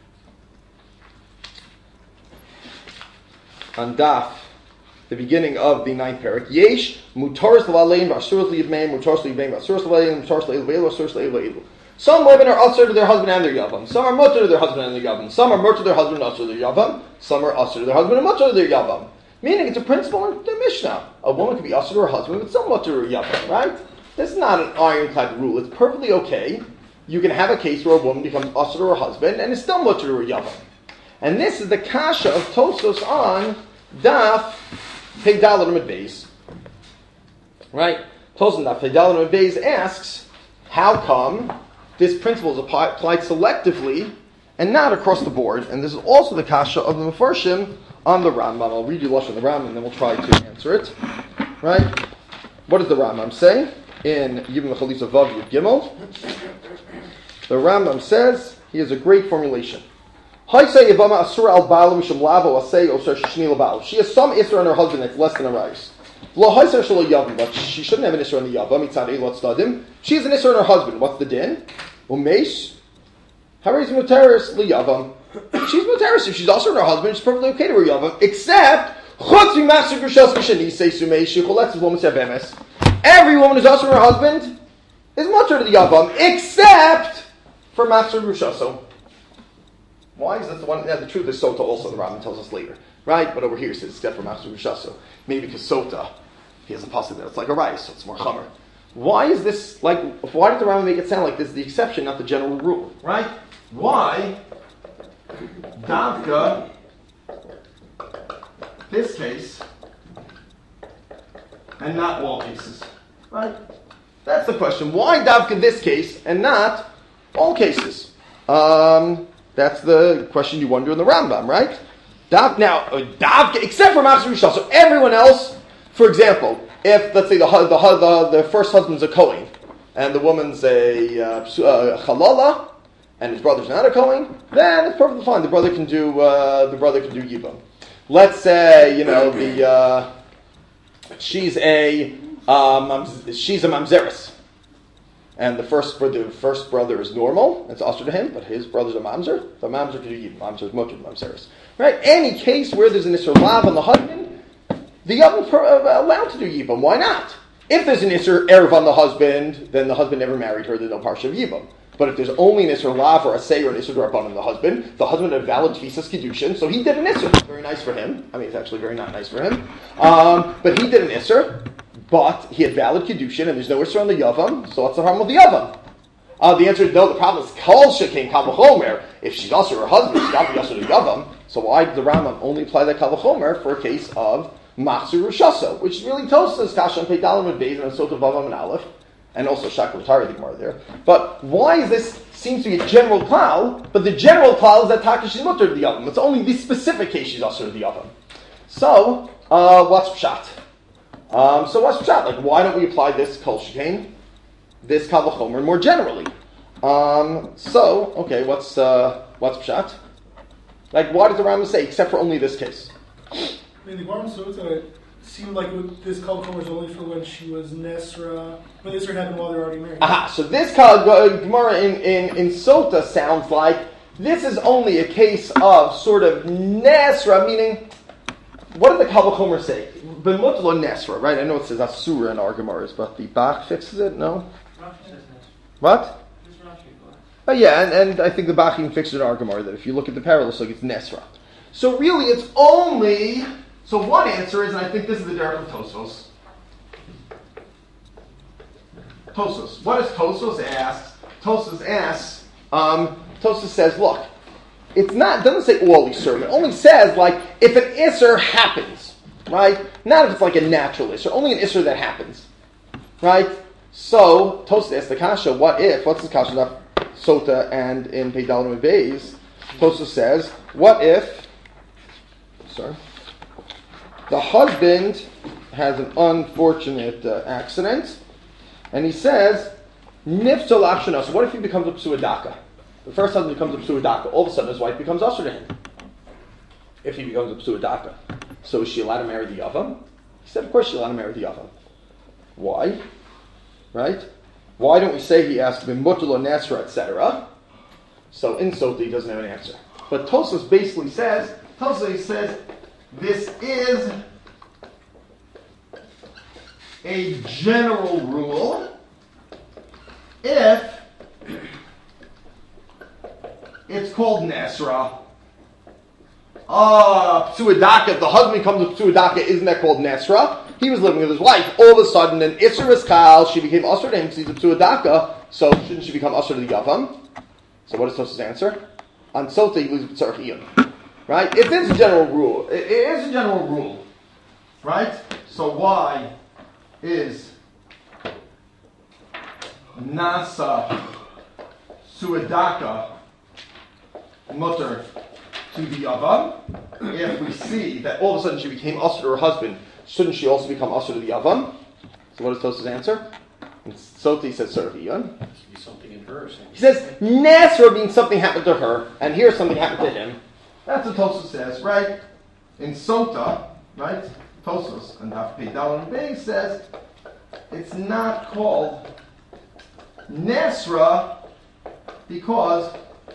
on Daf, the beginning of the ninth parak, Yesh mutaris l'alein v'asuras l'yivmein, mutaris l'yivmein v'asuras l'alein, mutaris l'yivmein v'asuras l'yivmein. Some women are usher to their husband and their yavam. Some are mutter to their husband and their yavam. Some are mutter to their husband and usher to their yavam. Some are usher to their husband and mutter to their yavam. Meaning, it's a principle in the Mishnah. A woman can be usher to her husband, but some mutter to her yavam, right? This is not an ironclad rule. It's perfectly okay. You can have a case where a woman becomes usher to her husband and is still mutter to her yavam. And this is the kasha of Tosfos on Daf Pei Daled Amud Beis. Right? Tosfos on Daf Pei Daled Amud Beis asks, how come this principle is applied selectively and not across the board? And this is also the kasha of the Mefarshim on the Rambam. I'll read you the Lashon of the Rambam and then we'll try to answer it. Right? What does the Rambam say? In Yibam Chalisa Vav Yud Gimel, the Rambam says, he has a great formulation. She has some isra on her husband that's less than a rice. But she shouldn't have an isra on the yavam. She has an isra on her husband. What's the din? Umesh. Haris mutaris liyavam. She's mutaris. If she's also on her husband, it's perfectly okay to her yavam. Except every woman who's also on her husband is mutter to the yavam, except for Master Rushaso. Why is that the one? Yeah, the truth is Sota also, the Rambam tells us later. Right? But over here it says except for Master Rushaso. Maybe because Sota, he has a passage there. It's like a rice, so it's more chamer. Why is this, like, why did the Rambam make it sound like this is the exception, not the general rule? Right? Why, Davka, this case, and not all cases? Right? That's the question. Why Davka this case, and not all cases? Um... That's the question you wonder in the Rambam, right? Dav, now, dav, except for Machzir Rishah. So everyone else, for example, if, let's say, the the, the, the first husband's a Kohen, and the woman's a uh, uh, Chalala, and his brother's not a Kohen, then it's perfectly fine. The brother can do, uh, the brother can do Yibam. Let's say, you know, the, uh, she's a, um, she's a Mamzeris. And the first the first brother is normal, it's usher to him, but his brother's a mamzer. The mamzer can do yibam. Mamzer is mutter, mamzeris. Right? Any case where there's an isser lav on the husband, the yavam is allowed to do yibam. Why not? If there's an isser erev on the husband, then the husband never married her. There's no parsha of yibam. But if there's only an isser lav or a say or an isser d'rabbanan on the husband, the husband had a valid tfisas kedushin, so he did an isser. Very nice for him. I mean, it's actually very not nice for him. Um, but he did an isser. But he had valid kedushin, and there's no isser on the yavam, so what's the problem with the yavam? Uh, the answer is no. The problem is kol shekein kal v'chomer. If she's also her husband, she's got to be also the yavam. So why did the Rambam only apply that kal v'chomer for a case of machzir rushaso, which is really tosas kasha and peidalim and beis and sota vavam and aleph, and also shakla v'tar the Gemara there. But why is this seems to be a general klal? But the general klal is that takish is mutter to the yavam. It's only the specific case she's also the yavam. So uh, what's pshat? Um, so what's pshat? Like, why don't we apply this kol shekain, this kal v'chomer more generally? Um, so, okay, what's uh, what's pshat? Like, why does the Rambam say except for only this case? I mean, the Gemara Sota seemed like this kal v'chomer was only for when she was Nesra, when this happened while they're already married. Aha, so this kal Gemara in, in, in Sota sounds like this is only a case of sort of Nesra, meaning, what did the kal v'chomer say? B'mutlo Nesra, right? I know it says Asura in our Gemaras, but the Bach fixes it, no? What? Oh yeah, and, and I think the Bach even fixes it in our Gemara, that if you look at the parallel, so it's Nesra. So really it's only, so one answer is, and I think this is the derech of Tosfos, Tosos. What does Tosos ask? Tosos asks, um, Tosos says, look, it's not, doesn't say all Isser, it only says, like, if an Isser happens, right? Not if it's like a natural Isser, only an Isser that happens, right? So, Tosos asks the Kasha, what if, what's the Kasha of Sota and in Peidalim and Beis? Tosos says, what if, sorry, the husband has an unfortunate uh, accident, and he says, Niftal Akshanos, what if he becomes a Psuadaka? The first husband becomes a Psuadaka, all of a sudden his wife becomes usher to him. If he becomes a Psuadaka. So is she allowed to marry the Yavam? He said, of course she's allowed to marry the Yavam. Why? Right? Why don't we say he asked Bimutalo Nasra, et cetera? So in Sota he doesn't have an answer. But Tosos basically says, Tosos says, this is a general rule if it's called Nasra. Ah, Psuadaka, if the husband becomes a Psuadaka, isn't that called Nasra? He was living with his wife. All of a sudden, an Isser Iskal, she became Usher to him because he's a Psuadaka, so shouldn't she become Usher to the Yavam? So what is Tosos' answer? On Sota, you lose Tzarech Iyun. Right? If it's a general rule, it, it is a general rule. Right? So why is Nasa Suadaka mutter to the Yavam? If we see that all of a sudden she became Usher to her husband, shouldn't she also become Usher to the Yavam? So what is Tosos' answer? And Soti says Tzarech Iyun. Be something in her. He says Nasra means something happened to her, and here something happened to him. That's what Tosos says, right? In Sota, right? Tosos and Daf Peidal and Beis says it's not called Nasra because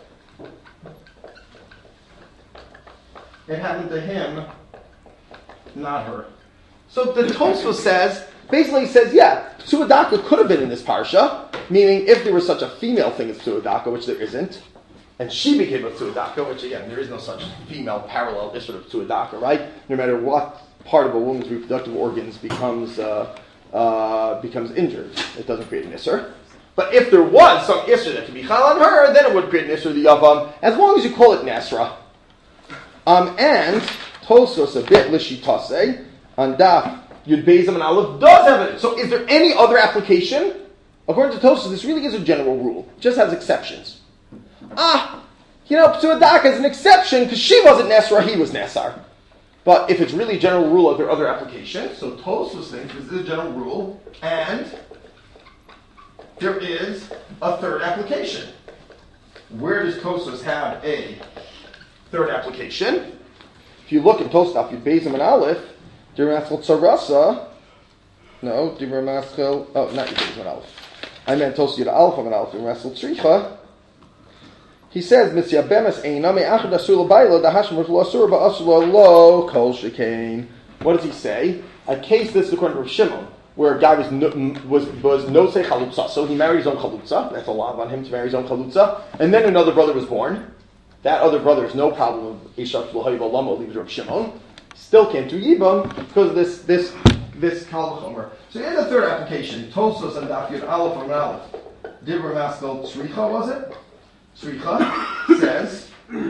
it happened to him, not her. So the Tosos says, basically says, yeah, Psuadaka could have been in this parsha, meaning if there was such a female thing as Psuadaka, which there isn't, and she became a Psuadaka, which again, there is no such female parallel issue of Psuadaka, right? No matter what part of a woman's reproductive organs becomes uh, uh, becomes injured, it doesn't create an Isser. But if there was some Isser that could be Chal on her, then it would create an Isser the Yavam, as long as you call it Nasra. Um, and Tosos a bit Lishitase on Daf Yud Beis and Aleph does have it. So is there any other application? According to Tosos, this really is a general rule. It just has exceptions. Ah, you know, Psuadaka is an exception because she wasn't Nasra, he was Nasar. But if it's really a general rule, are there other applications? So Tosos thinks this is a general rule, and there is a third application. Where does Tosos have a third application? If you look at Tosos, Yud Beis and Aleph, Diramaschel Tzarasa, no, Diramaschel, oh, not Yud Beis and Aleph. I meant Tosos Yud Aleph and Aleph, Diramaschel Tzricha. He says, "Misyabemes eina me'achad asur l'baylo dahashmur l'asur ba'asur lo kol shekain." What does he say? A case, this is according to Rav Shimon, where a guy was no, was was nosei chalutza, so he married his own chalutza. That's a lot on him to marry his own chalutza. And then another brother was born. That other brother is no problem of Ishav Shlohayiv Olamo leaves Rav Shimon. Still can't do yibam because of this this this kal v'chomer. So here's a third application. Tosos and Daf Yud Aleph and Aleph. Dibra Maskal Tzricha, was it? Tzricha says,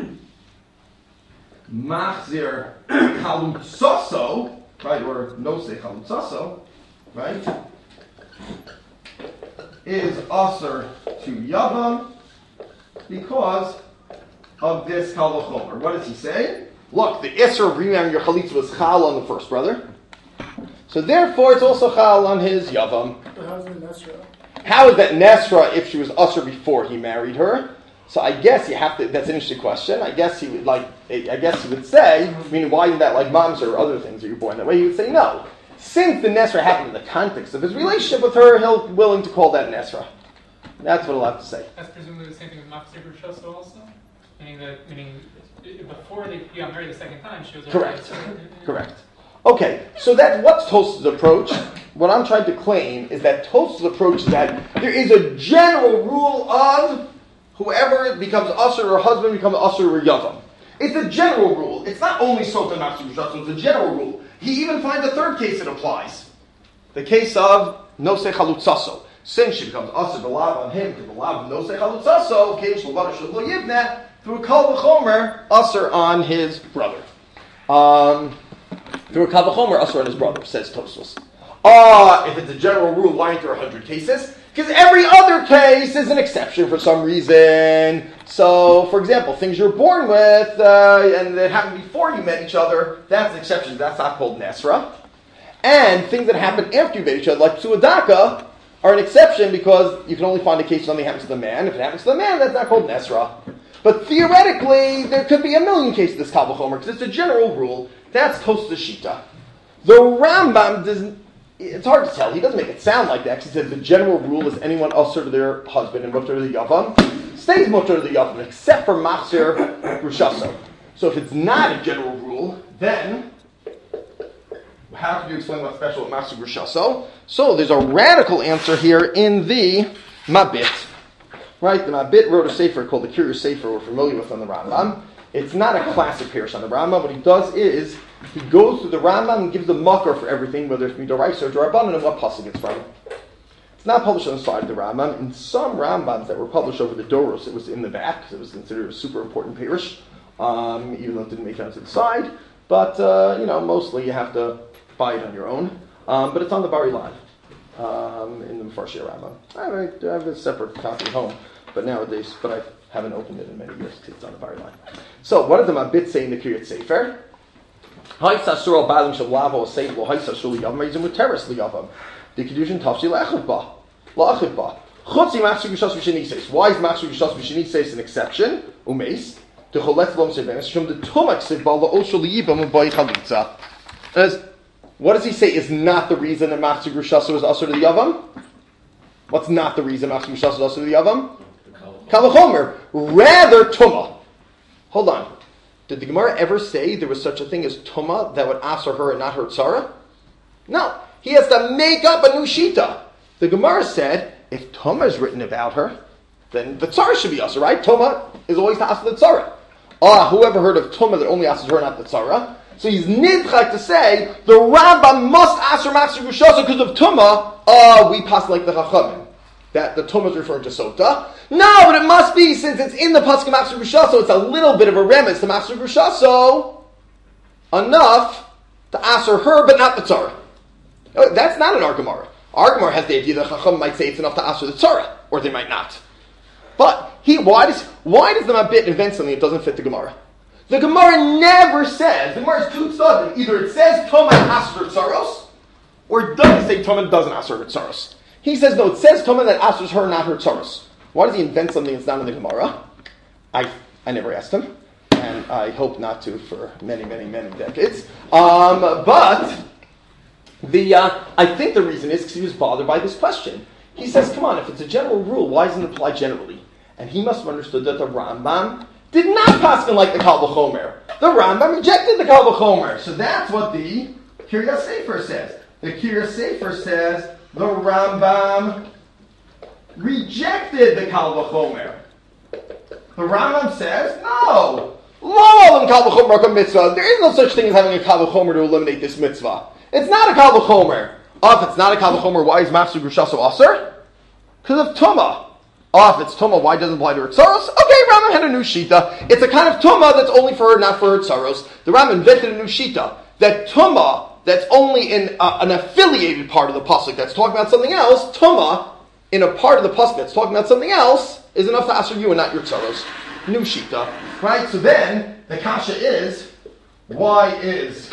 Machzir Chalutzaso, right, or no say Chalutzaso, right, is Aser to Yavam because of this Kal V'chomer. What does he say? Look, the Isser of remarrying your Chalitza was Chal on the first brother, so therefore it's also Chal on his Yavam. But how's it Nesra? How is that Nesra if she was Aser before he married her? So I guess you have to, that's an interesting question. I guess he would like, I guess he would say, meaning why isn't that like moms or other things that you're born that way? He would say no. Since the Nesra happened in the context of his relationship with her, he'll be willing to call that Nesra. That's what he'll have to say. That's presumably the same thing with Machzir B'Shoso also? Meaning that, meaning before they got married the second time, she was already... Correct. Correct. Okay, so that's what's Tosos' approach. What I'm trying to claim is that Tosos' approach is that there is a general rule of whoever becomes Asur or husband becomes Asur or Yavam. It's a general rule. It's not only Sota Machzir B'Shoso, it's a general rule. He even finds a third case that applies. The case of Nosei Chalutzaso. since she becomes usher the lav on him, because the lav no say chalutzaso, okay, shalvada shalvo yivneh, through a kal v'chomer, usher on his brother. Um, through a kal v'chomer, usher on his brother, says Tosfos. Ah, uh, if it's a general rule, why aren't there a hundred cases? Because every other case is an exception for some reason. So, for example, things you're born with uh, and that happened before you met each other, that's an exception. That's not called Nesra. And things that happen after you met each other, like Psuadaka, are an exception because you can only find a case when something happens to the man. If it happens to the man, that's not called Nesra. But theoretically, there could be a million cases of this Kal V'chomer because it's a general rule. That's Tosfos Shita. The Rambam doesn't. It's hard to tell. He doesn't make it sound like that. He says the general rule is anyone usher to their husband and mutter to the yavam stays mutter to the yavam, except for machzir rushaso. So if it's not a general rule, then how can you explain what's special with machzir rushaso? So there's a radical answer here in the Mabit. Right? The Mabit wrote a sefer called the Curious Sefer we're familiar with on the Rambam. It's not a classic Pirush on the Rambam. What he does is he goes through the Rambam and gives the makar for everything, whether it's Midoraisa or D'Rabbanan, and what pasuk it's from. It's not published on the side of the Rambam. In some Rambams that were published over the Doros, it was in the back, because it was considered a super important Pirush, um, even though it didn't make it onto the side. But, uh, you know, mostly you have to buy it on your own. Um, but it's on the Bari Lan, um, in the Mefarshei Rambam. I have, a, I have a separate copy at home, but nowadays, but I haven't opened it in many years because it's on the Bari Lan. So, what does the Mabit say in the Kiryat Sefer? The Kedushin Tafsi La'achid Ba. La'achid Ba. Chutzi Machzir Rishos V'Shenises. Why is Machzir Rishos V'Shenises an exception? Umeis. The Cholet Lom Sevenis. From the Tumak Sivba La'oshul Yibam U'Bay Chalitza. What does he say is not the reason that Machzir Rishos was usher to the Yavam? What's not the reason Machzir Rishos was usher to the Yavam? Kal V'chomer. Rather Tumah. Hold on. Did the Gemara ever say there was such a thing as Tumah that would answer her and not her Tzara? No. He has to make up a new Shita. The Gemara said, if Tumah is written about her, then the Tzara should be Asur, right? Tumah is always to ask the Tzara. Ah, whoever heard of Tumah that only asks her, not the Tzara? So he's nidchak to say, the Rambam must answer Machzir Rishos because of Tumah. Ah, we pass like the Chachamim. That the Tumah is referring to Sota. No, but it must be, since it's in the Pasuk of Machzir Rishos, so it's a little bit of a remez to Machzir Rishos, so enough to answer her, but not the Tzara. That's not an our Gemara. Our Gemara has the idea that Chacham might say it's enough to answer the Tzara, or they might not. But he, why does why does the Mabit invent something that doesn't fit the Gemara? The Gemara never says, the Gemara is two tzadim. Either it says Tumah answer her Tzaros, or it doesn't say Tumah doesn't answer her Tzaros. He says, no, it says Tumah that answers her, not her Tzaros. Why does he invent something that's not in the Gemara? I I never asked him, and I hope not to for many, many, many decades. Um, but the uh, I think the reason is because he was bothered by this question. He says, come on, if it's a general rule, why doesn't it apply generally? And he must have understood that the Rambam did not paskin like the Kal V'chomer. The Rambam rejected the Kal V'chomer. So that's what the Kiryat Sefer says. The Kiryat Sefer says the Rambam rejected the Kal V'chomer. The Rambam says, no. Lo Kal V'chomer mitzvah. There is no such thing as having a Kal V'chomer to eliminate this mitzvah. It's not a Kal V'chomer. Oh, if it's not a Kal V'chomer, why is Machzir Rushaso Aser? Because of Tumah. Oh, if it's Tumah, why doesn't it apply to her Tzaros? Okay, Rambam had a new Shita. It's a kind of Tumah that's only for her, not for her Tzaros. The Rambam invented a new Shita. That Tumah that's only in uh, an affiliated part of the Pasuk that's talking about something else, Tumah, in a part of the Pasuk that's talking about something else, is enough to answer you and not your Tzaros. New Shita. Right? So then, the Kasha is, why is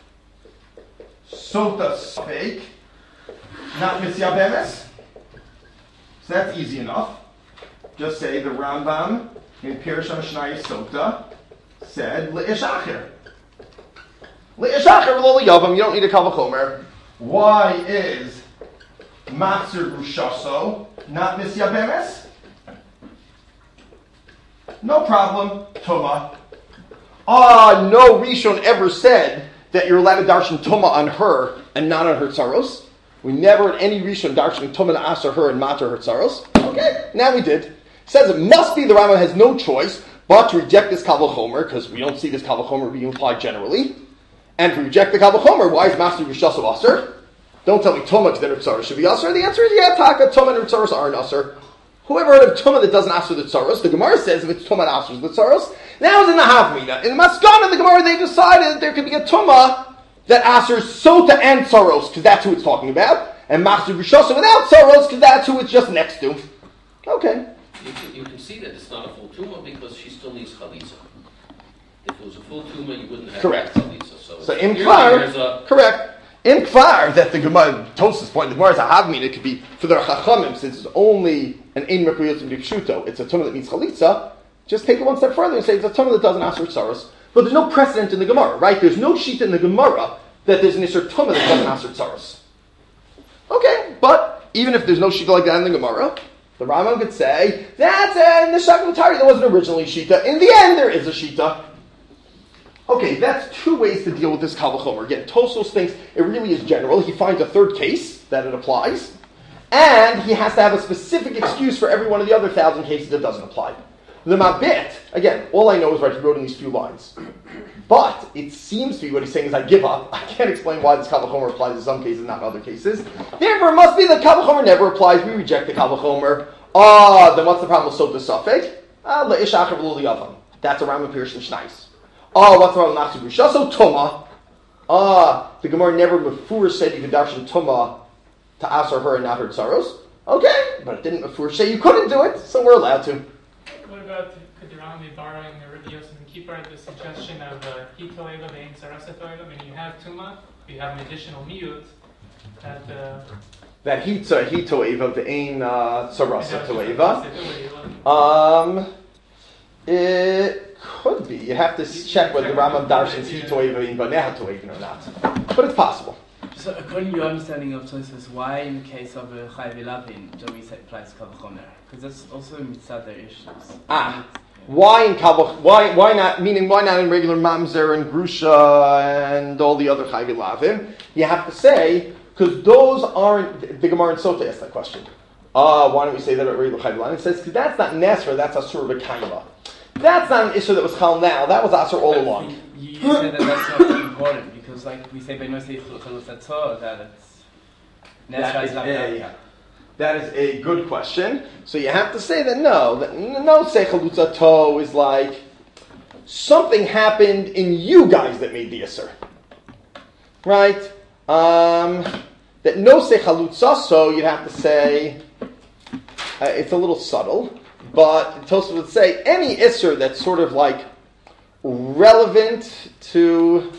Sota fake, not Mitzvah Bemes? So that's easy enough. Just say the Rambam in Pirush HaMishnayos Sota said Le'ish Acher. Le'ish Acher v'lo liyavam. You don't need a Kal V'chomer. Why is Machzir Rushaso not Mitzvah Bemes? No problem. Tumah. Ah, no Rishon ever said that you're allowed to darshan Tumah on her and not on her Tzaros. We never had any Rishon darshan Tumah to answer her and matter her Tzaros. Okay, now we did. Says it must be the Rambam has no choice but to reject this Kal V'chomer, because we don't see this Kal V'chomer being applied generally. And to reject the Kal V'chomer, why is Machzir Rushaso Aser? Don't tell me Tumah then Ritzaros should be Asr. The answer is yeah, Taka, Tumah and Ritzaros are an Asr. Whoever heard of Tumah that doesn't Asr the Tzaros, the Gemara says if it's Tumah that Asr the Tzaros, now it's in the Havmina. In the Maskana, the Gemara, they decided that there could be a Tumah that Asrs Sota and Tzaros, because that's who it's talking about, and Machzor B'Shasa without Tzaros, because that's who it's just next to. Okay. You can, you can see that it's not a full tumah because she still needs chalitza. If it was a full tumah, you wouldn't have Correct. chalitza. So, So it's in clearly Kvar, there's a- correct. In Kvar, that the Gemara, Tosfos point, the Gemara is a Havmin, it could be for the Chachamim, since it's only an Ein Mekuyot B'Pshuto, it's a Tumah that means Chalitza, just take it one step further and say it's a Tumah that doesn't Asr Tzaros. But there's no precedent in the Gemara, right? There's no sheet in the Gemara that there's an Isser Tumah that doesn't Asr Tzaros. Okay, but even if there's no Shita like that in the Gemara, the Rambam could say, that's uh, in the Shakam Tari, there wasn't originally Shita. In the end, there is a Shita. Okay, that's two ways to deal with this Kal V'chomer. Again, Tosfos thinks it really is general. He finds a third case that it applies, and he has to have a specific excuse for every one of the other thousand cases that doesn't apply. The Mabit, again, all I know is right, he wrote in these few lines. But it seems to be what he's saying is I give up. I can't explain why this Kal V'chomer applies in some cases, not in other cases. Therefore, it must be that Kal V'chomer never applies. We reject the Kal V'chomer. Ah, then what's the problem with Sota Safek? Ah, Le'ish Acher V'lo Yavam. That's a Rambam Pirush and Shnais. Ah, what's the problem with Machzor B'Shasa? Tumah. Ah, the Gemara never before said you could darshan Tumah to Asar her and not her Tzaros. Okay, but it didn't before say you couldn't do it, so we're allowed to. What about, could the Rambam be borrowing the Rabbi Yosef and Kippur, the suggestion of uh, Hitoeva, the Ein Sarasa Toeva, meaning you have Tumah, you have an additional Miyut, that uh, That Hitza, Hito Eva, the Ein Sarasa you know, Toeva. Um, it could be. You have to check whether the Rambam darshans Hito Eva in Baneha Toeva or not. But it's possible. So according to your understanding of Tosfos, why in the case of a Chai V'Lavin don't we say applies Kal V'chomer? Because that's also a mitzvah issues. Ah. Why in Kal Why why not? Meaning why not in regular Mamzer and Grusha and all the other Chai V'Lavin? You have to say because those aren't the Gemara and Sota asked that question. Ah, uh, why don't we say that at regular Chai V'Lavin? It says because that's not Nesra, that's Asur V'Kaima. That's not an issue that was Chal now. That was Asur all along. You, you said that that's not important because, like we say, by no say Chalutzatzor that it's Nesra is like yeah, that. yeah. That is a good question. So you have to say that no, that no Sechalutza To is like something happened in you guys that made the Isser. Right? Um, that no Sechalutza, so you'd have to say, uh, it's a little subtle, but Tosfos would say any Isser that's sort of like relevant to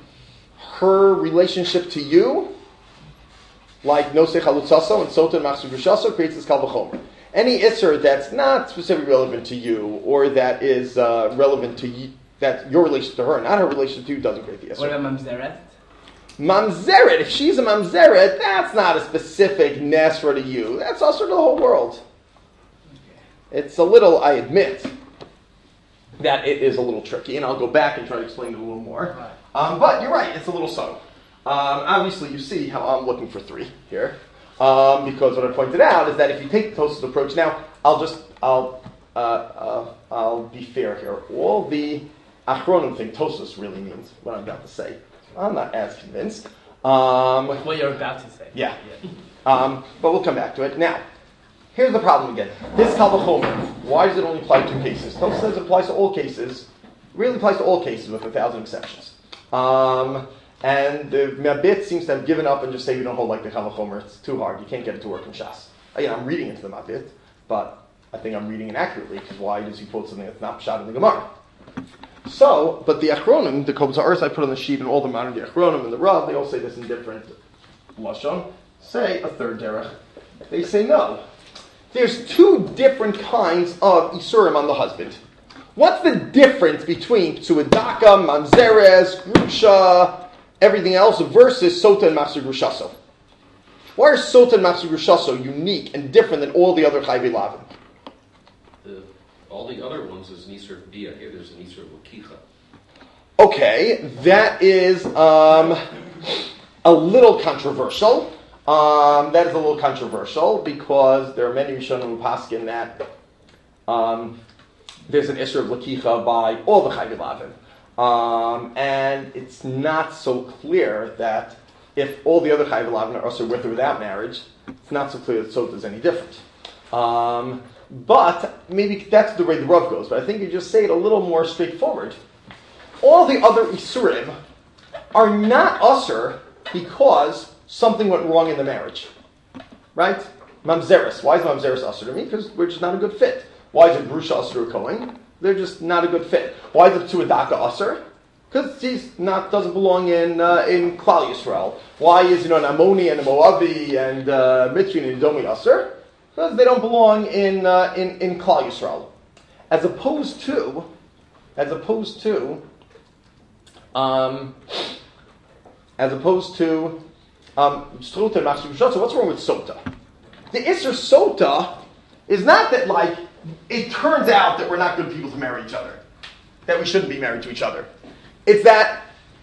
her relationship to you, like Nosei Chalutzaso and Sota and Machzor B'Shasa creates this Kal V'chomer. Any Isser that's not specifically relevant to you, or that is uh, relevant to you, that your relation to her, not her relation to you, doesn't create the Isser. What about Mamzeret? Mamzeret, if she's a Mamzeret, that's not a specific Nesra to you. That's also to the whole world. It's a little, I admit, that it is a little tricky, and I'll go back and try to explain it a little more. Um, but you're right, it's a little subtle. Um, obviously, you see how I'm looking for three here, um, because what I pointed out is that if you take the Tosfos approach, now I'll just I'll uh, uh, I'll be fair here. All the Achronim thing Tosfos really means what I'm about to say. I'm not as convinced. Um, What you're about to say. yeah, um, but we'll come back to it. Now, here's the problem again. This Kal V'chomer, why does it only apply to two cases? Tosfos says it applies to all cases. It really applies to all cases with a thousand exceptions. Um, And the Mabit seems to have given up and just say we don't hold like the Kal V'chomer. It's too hard. You can't get it to work in Shas. Again, I'm reading into the Mabit, but I think I'm reading inaccurately because why does he quote something that's not shot in the Gemara? So, but the Achronim, the Kobza Earth I put on the sheet, and all the modern the Achronim and the Rav, they all say this in different lashon. Say a third derech. They say no. There's two different kinds of isurim on the husband. What's the difference between Tzuadaka, Mamzeres, Grusha, everything else versus Sota and Machzor B'Shasa? Why are Sota and Machzor B'Shasa unique and different than all the other Chai V'Lavin? The, all the other ones is Nisr Bia. Here there's a Nisr Wakicha. Okay, that is um, a little controversial. Um, that is a little controversial because there are many Rishonim who paskin that um, there's an Isser of Lakicha by all the Chai V'Lavin. Um, and it's not so clear that if all the other Chayv Lavin are also with or without marriage, it's not so clear that Sota is any different. Um, but maybe that's the way the Rav goes. But I think you just say it a little more straightforward. All the other Isurim are not Usr because something went wrong in the marriage. Right? Mamzeris. Why is Mamzeris Usr to me? Because we're just not a good fit. Why is it Grusha Usr to a Kohen? They're just not a good fit. Why is it Tuadaka Usr? Because he's not doesn't belong in uh, in Klal Yisrael. Why is you know an Ammoni and a Moabi and uh, Mitzri and Edomi Usr? Because they don't belong in uh, in in Klal Yisrael. As opposed to, as opposed to, um, as opposed to, um, so what's wrong with Sota? The Isser Sota is not that like it turns out that we're not good people to marry each other, that we shouldn't be married to each other. It's that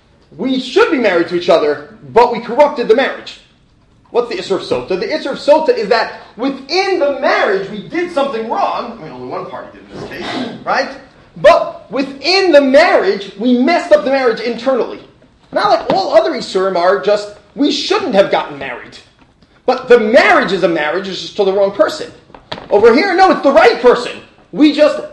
we should be married to each other, but we corrupted the marriage. What's the Isser of Sota? The Isser of Sota is that within the marriage we did something wrong. I mean, only one party did in this case, right? But within the marriage, we messed up the marriage internally. Not like all other Isurim are just, we shouldn't have gotten married. But the marriage is a marriage, it's just to the wrong person. Over here, no, it's the right person. We just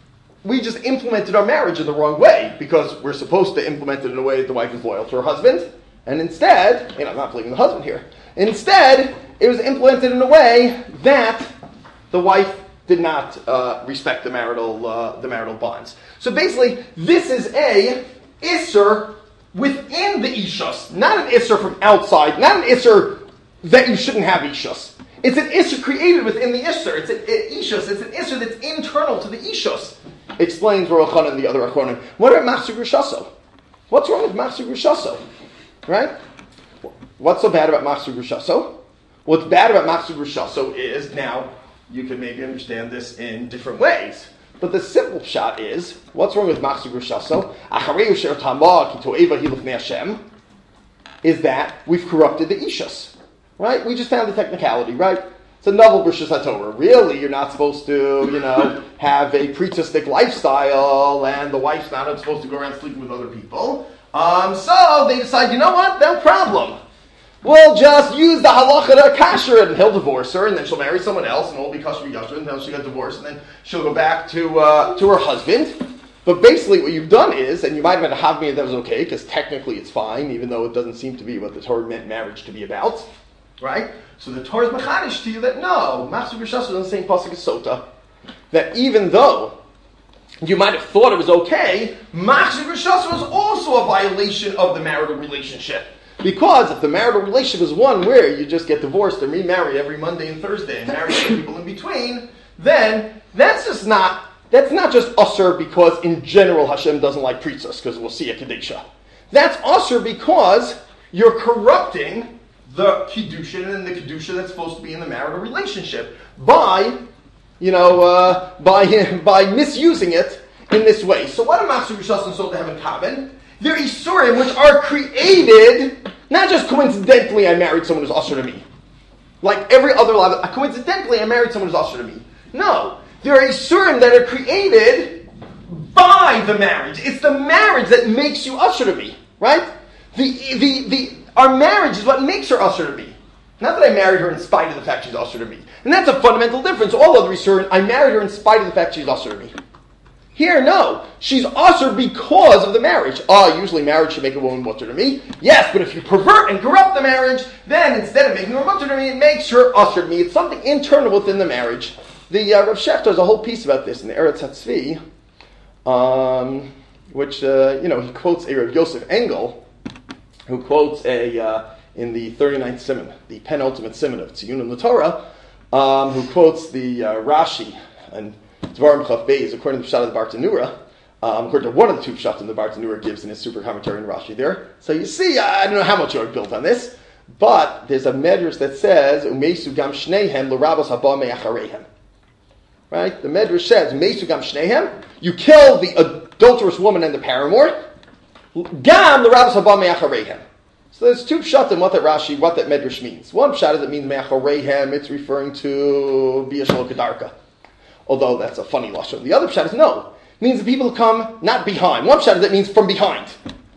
we just implemented our marriage in the wrong way because we're supposed to implement it in a way that the wife is loyal to her husband. And instead, you know, I'm not blaming the husband here. Instead, it was implemented in a way that the wife did not uh, respect the marital uh, the marital bonds. So basically, this is a Isser within the Ishus, not an Isser from outside, not an Isser that you shouldn't have Ishus. It's an Isser created within the Isser. It's an Ishus. It's an Isser that's internal to the Ishus. Explains Rosh Hashanah and the other Achronim. What about Machzor Grushaso? What's wrong with Machzor Grushaso? Right? What's so bad about Machzor Grushaso? What's bad about Machzor Grushaso is, now, you can maybe understand this in different ways. But the simple shot is, what's wrong with Machzor Grushaso? Acharei Sher Tamah Ki To'eva Hi Lifnei Hashem, is that we've corrupted the Ishus. Right? We just found the technicality, right? It's a novel B'Shus HaTorah. Really, you're not supposed to, you know, have a pretistic lifestyle, and the wife's not supposed to go around sleeping with other people. Um, so they decide, you know what? No problem. We'll just use the halacha to kasher, and he'll divorce her, and then she'll marry someone else, and it'll be kasher yasher, and then she'll get divorced, and then she'll go back to uh, to her husband. But basically what you've done is, and you might have had a havmina that was okay, because technically it's fine, even though it doesn't seem to be what the Torah meant marriage to be about. Right? So the Torah is mechanish to you that no, Machzor Grushaso is in the same pasuk as Sota. That even though you might have thought it was okay, Machzor Grushaso is also a violation of the marital relationship. Because if the marital relationship is one where you just get divorced and remarry every Monday and Thursday and marry other people in between, then that's just not, that's not just usher because in general Hashem doesn't like priestess, because we'll see a Kedusha. That's usher because you're corrupting the Kiddushin and the Kedusha that's supposed to be in the marital relationship by, you know, uh, by by misusing it in this way. So what do Machzor Grushaso and Sota have in common? They're Isurim which are created, not just coincidentally I married someone who's usher to me. Like every other law, coincidentally I married someone who's usher to me. No. There are Isurim that are created by the marriage. It's the marriage that makes you usher to me. Right? The, the, the, Our marriage is what makes her usher to me. Not that I married her in spite of the fact she's usher to me. And that's a fundamental difference. All other Isurim, I married her in spite of the fact she's usher to me. Here, no. She's usher because of the marriage. Ah, oh, usually marriage should make a woman mutter to me. Yes, but if you pervert and corrupt the marriage, then instead of making her mutter to me, it makes her usher to me. It's something internal within the marriage. The uh, Rav Shechter has a whole piece about this in the Eretz HaTzvi, um, which, uh, you know, he quotes a Rav Yosef Engel, who quotes a uh, in the thirty-ninth Siman, the penultimate Siman of Tziyun the Torah, um, who quotes the uh, Rashi and Dvarim Chaf Beis according to the Pshat of the Bartanura, um, according to one of the two Pshat that the Bartanura gives in his super commentary in Rashi there. So you see, I don't know how much you are built on this, but there's a medrash that says Umeisu Gam Shneihem L'Rabos Haba Me'achareihem. Right? The medrash says Umeisu Gam Shneihem. You kill the adulterous woman and the paramour. Gam the Rabbis Haba Me'achareihem. So there's two pshat in what that Rashi, what that medrash means. One pshat is it means Me'achareihem, it's referring to Bia Shelo Kedarka. Although that's a funny lashon. The other pshat is no. It means the people who come not behind. One pshat is it means from behind.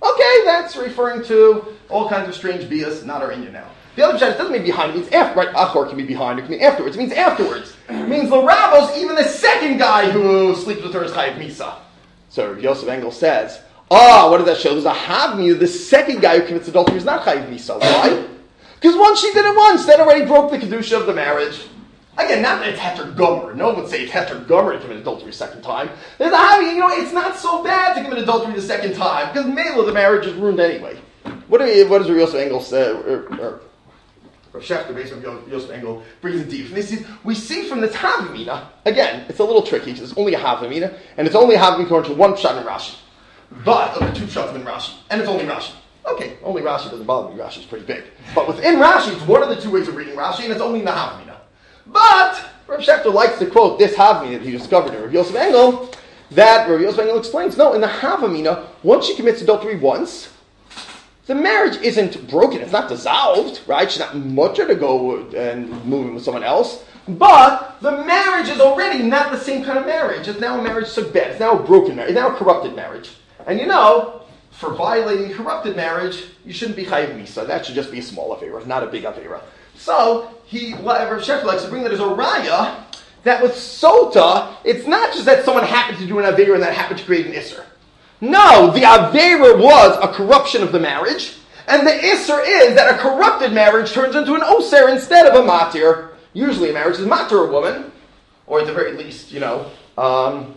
Okay, that's referring to all kinds of strange bias, not our India now. The other pshat, it doesn't mean behind, it means after, right? Achor can be behind, it can mean afterwards. It means afterwards. It means L'Rabos, even the second guy who sleeps with her is Chayiv Misa. So Yosef Engel says, ah, oh, what does that show? There's a Havmi, the second guy who commits adultery is not Chayiv Misa. Why? Because once she did it once, that already broke the Kedusha of the marriage. Again, not that it's Heter Gomer. No one would say it's Heter Gomer to commit adultery a second time. There's a Havmi, you know, it's not so bad to commit adultery the second time, because Mela, the marriage is ruined anyway. What, do, what does Yosef Engel say? Or, or, or Schefter, based on Yosef Engel, brings it deep. And this is, we see from the Havamina, again, it's a little tricky, because it's only a Havamina, and it's only a Havamina according to one Pshat in Rashi. But, okay, two Pshatim in Rashi, and it's only Rashi. Okay, only Rashi doesn't bother me, Rashi's pretty big. But within Rashi, it's one of the two ways of reading Rashi, and it's only in the Havamina. But Rav Schechter likes to quote this Havamina that he discovered in Rav Yosef Engel, that Rav Yosef Engel explains, no, in the Havamina, once she commits adultery once, the marriage isn't broken, it's not dissolved, right? She's not mutter to go and move in with someone else, but the marriage is already not the same kind of marriage. It's now a marriage so bad, it's now a broken marriage, it's now a corrupted marriage. And you know, for violating corrupted marriage, you shouldn't be Chayiv Misa. That should just be a small Avera, not a big Avera. So, he, Rav Schechter likes to bring that as a raya, that with Sota, it's not just that someone happened to do an Avera and that happened to create an Isser. No, the Avera was a corruption of the marriage, and the Isser is that a corrupted marriage turns into an Oser instead of a Matir. Usually a marriage is Matir a woman, or at the very least, you know, um,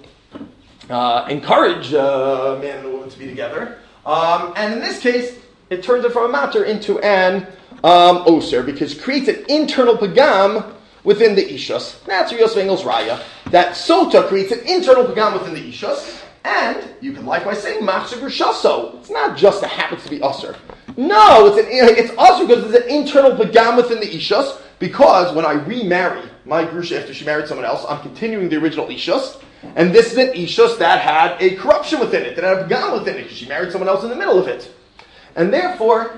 uh, encourage a man and a woman to be together. Um, and in this case, it turns it from a Matir into an Um, Oser, because it creates an internal pagam within the Ishas. That's Yosef Engel's Raya. That Sota creates an internal pagam within the Ishas, and you can likewise say Machzir Shaso. It's not just that happens to be Oser. No, it's an it's Oser because it's an internal pagam within the Ishas, because when I remarry my Grusha after she married someone else, I'm continuing the original Ishas, and this is an Ishas that had a corruption within it, that had a pagam within it, because she married someone else in the middle of it. And therefore,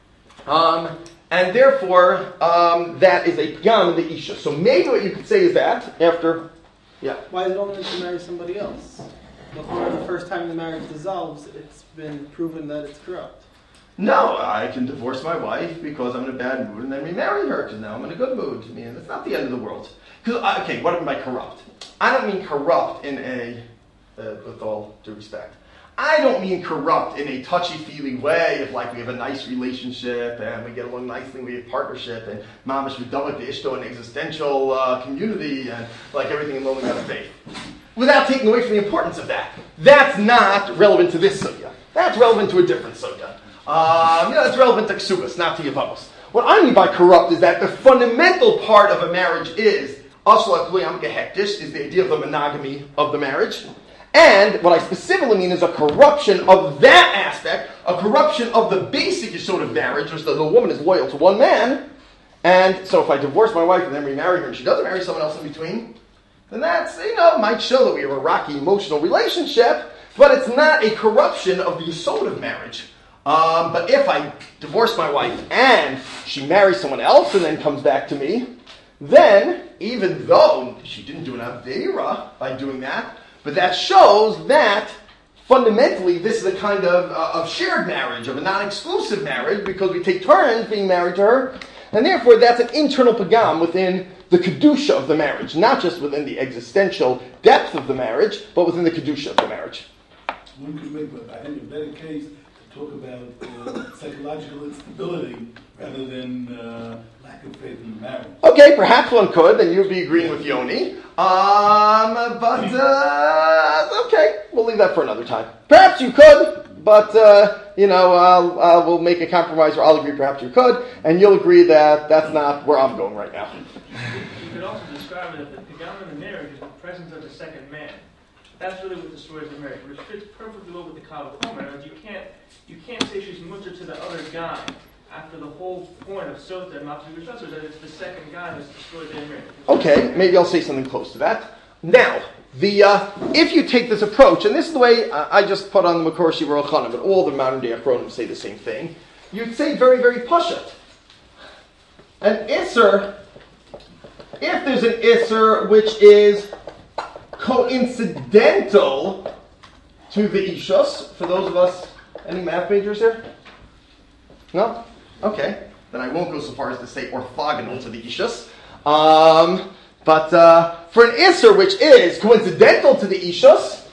um, And therefore, um, that is a pgam in the isha. So maybe what you could say is that after, yeah. Why is it only to marry somebody else? Before the first time the marriage dissolves, it's been proven that it's corrupt. No, I can divorce my wife because I'm in a bad mood and then remarry her because now I'm in a good mood. I mean, it's not the end of the world. Because okay, what do I mean by corrupt? I don't mean corrupt in a, uh, with all due respect. I don't mean corrupt in a touchy-feely way of like we have a nice relationship and we get along nicely, we have partnership and mamash v'damak ishto an existential uh, community and like everything in lonely out of faith. Without taking away from the importance of that. That's not relevant to this sugya. That's relevant to a different sugya. Um, you know, it's relevant to ksubas, not to yavamos. What I mean by corrupt is that the fundamental part of a marriage is asla kluyam gehektish, is the idea of the monogamy of the marriage. And what I specifically mean is a corruption of that aspect, a corruption of the basic sort of marriage, which the, the woman is loyal to one man. And so if I divorce my wife and then remarry her and she doesn't marry someone else in between, then that's, you know, might show that we have a rocky emotional relationship, but it's not a corruption of the yesod of marriage. Um, but if I divorce my wife and she marries someone else and then comes back to me, then even though she didn't do an avera by doing that, but that shows that fundamentally this is a kind of, uh, of shared marriage, of a non-exclusive marriage, because we take turns being married to her, and therefore that's an internal pagam within the kedusha of the marriage, not just within the existential depth of the marriage, but within the kedusha of the marriage. One could make a better case to talk about uh, psychological instability rather than uh, lack of faith in the marriage. Okay, perhaps one could, then you'd be agreeing with Yoni. Um, but, uh, okay, we'll leave that for another time. Perhaps you could, but, uh, you know, uh, uh, we'll make a compromise where I'll agree perhaps you could, and you'll agree that that's not where I'm going right now. You could also describe it as the pagam in the marriage is the presence of the second man. That's really what destroys the marriage, which fits perfectly well with the Kal V'chomer. You can't, you can't say she's mutter to the other guy after the whole point of Sota and Machzir B'Shasor, that it's the second guy that's destroyed their marriage. Okay, maybe I'll say something close to that. Now, the uh, if you take this approach, and this is the way uh, I just put on the Makor Shivur Elchanan, but all the modern day Achronim say the same thing, you'd say very, very Pashat. An Isser, if there's an Isser which is coincidental to the Ishus, for those of us Any math majors here? No? Okay. Then I won't go so far as to say orthogonal to the Ishus. Um, but uh, for an Isser which is coincidental to the Ishus,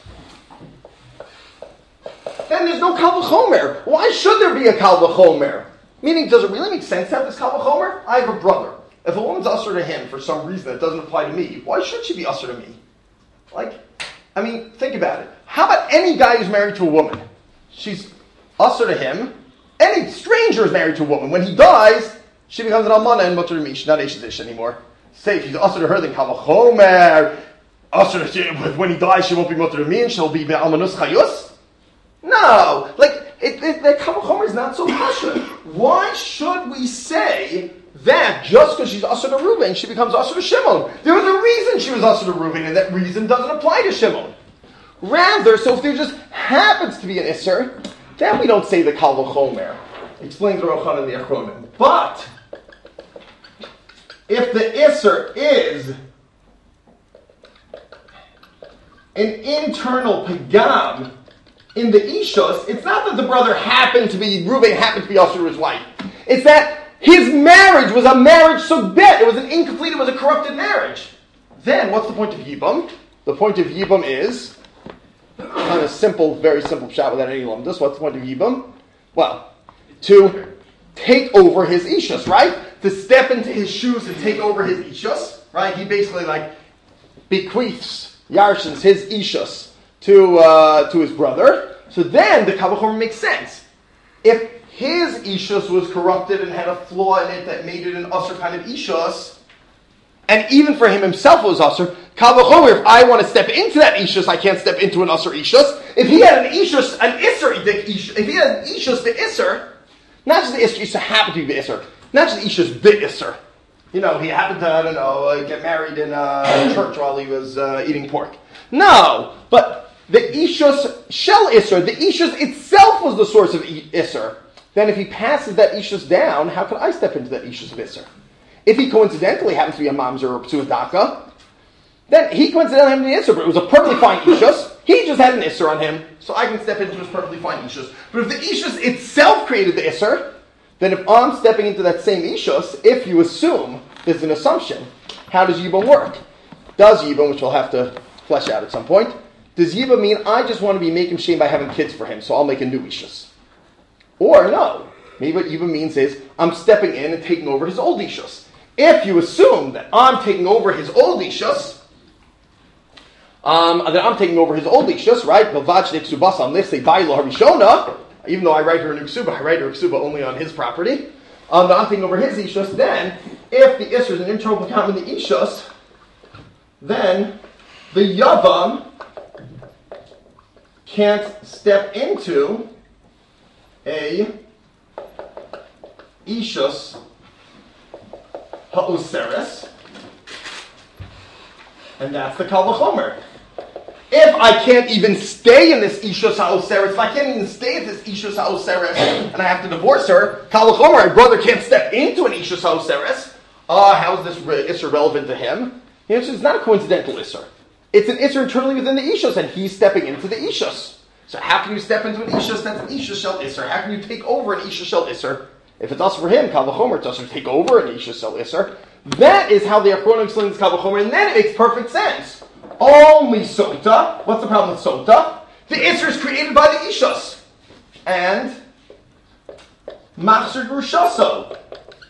then there's no Kal V'chomer. Why should there be a Kal V'chomer? Meaning, does it really make sense to have this Kal V'chomer? I have a brother. If a woman's usher to him for some reason that doesn't apply to me, why should she be usher to me? Like, I mean, think about it. How about any guy who's married to a woman? She's usher to him. Any stranger is married to a woman. When he dies, she becomes an almana and mutter to me. She's not Eshes Ish anymore. Say, if he's usher to her, then Kal V'chomer. Usher, when he dies, she won't be mutter to me and she'll be almanus chayus? No. Like, it, it, that Kal V'chomer is not so pasha. Why should we say that just because she's usher to Reuven, she becomes usher to Shimon? There was a reason she was usher to Reuven, and that reason doesn't apply to Shimon. Rather, so if there just happens to be an Isser, then we don't say the Kal V'chomer. Explains the Rochon and the Achronim. But if the Isser is an internal pagam in the Ishus, it's not that the brother happened to be, Reuven happened to be usher to his wife. It's that his marriage was a marriage so bet. It was an incomplete, it was a corrupted marriage. Then, what's the point of Yibam? The point of Yibam is, kind of simple, very simple shot without any lumdus. What's the point of Yibam? Well, to take over his Ishus, right? To step into his shoes and take over his Ishus, right? He basically like bequeaths, Yarshins, his Ishus to uh, to his brother. So then the Kal V'chomer makes sense. If his Ishus was corrupted and had a flaw in it that made it an usher kind of Ishus, and even for him himself it was usher, Kal V'chomer, if I want to step into that Ishus, I can't step into an usher Ishus. If he had an Ishus, an Isser, if he had an Ishus the Isser, not just the Isser, Isser happened to be the Isser, not just the Ishus the Isser. You know, he happened to, I don't know, uh, get married in a church while he was uh, eating pork. No, but the Ishus shell Isser, the Ishus itself was the source of Isser. Then if he passes that Ishus down, how could I step into that Ishus of Isser? If he coincidentally happens to be a mamzer or a psuah daka, then he coincidentally had an Isser, but it was a perfectly fine Ishus. He just had an Isser on him, so I can step into his perfectly fine Ishus. But if the Ishus itself created the Isser, then if I'm stepping into that same Ishus, if you assume there's an assumption, how does Yibam work? Does Yibam, which we'll have to flesh out at some point, does Yibam mean I just want to be making shame by having kids for him, so I'll make a new Ishus? Or no, maybe what Yibam means is I'm stepping in and taking over his old Ishus. If you assume that I'm taking over his old Ishus, um, that I'm taking over his old Ishus, right? Even though I write her a Ksuba, I write her a Ksuba only on his property. Um, I'm taking over his Ishus. Then, if the Isser is an internal pagam in the Ishus, then the Yavam can't step into a Ishus ha'oseres, and that's the Kal V'chomer. If I can't even stay in this Ishus ha'oseres, if I can't even stay in this Ishus ha'oseres, and I have to divorce her, Kal V'chomer, my brother can't step into an Ishus ha'oseres. Uh, how is this Isser relevant to him? The answer is not a coincidental Isser. It's an Isser internally within the Ishus, and he's stepping into the Ishus. So how can you step into an Ishus that's an Ishus shel Isser? How can you take over an Ishus shel Isser? If it's also for him, Kal V'chomer, it's also to take over an Ishus shel Isser. That is how the Achronim explains Kal V'chomer, and then it makes perfect sense. Only Sota. What's the problem with Sota? The Isser is created by the Ishus. And Machzer Grushaso,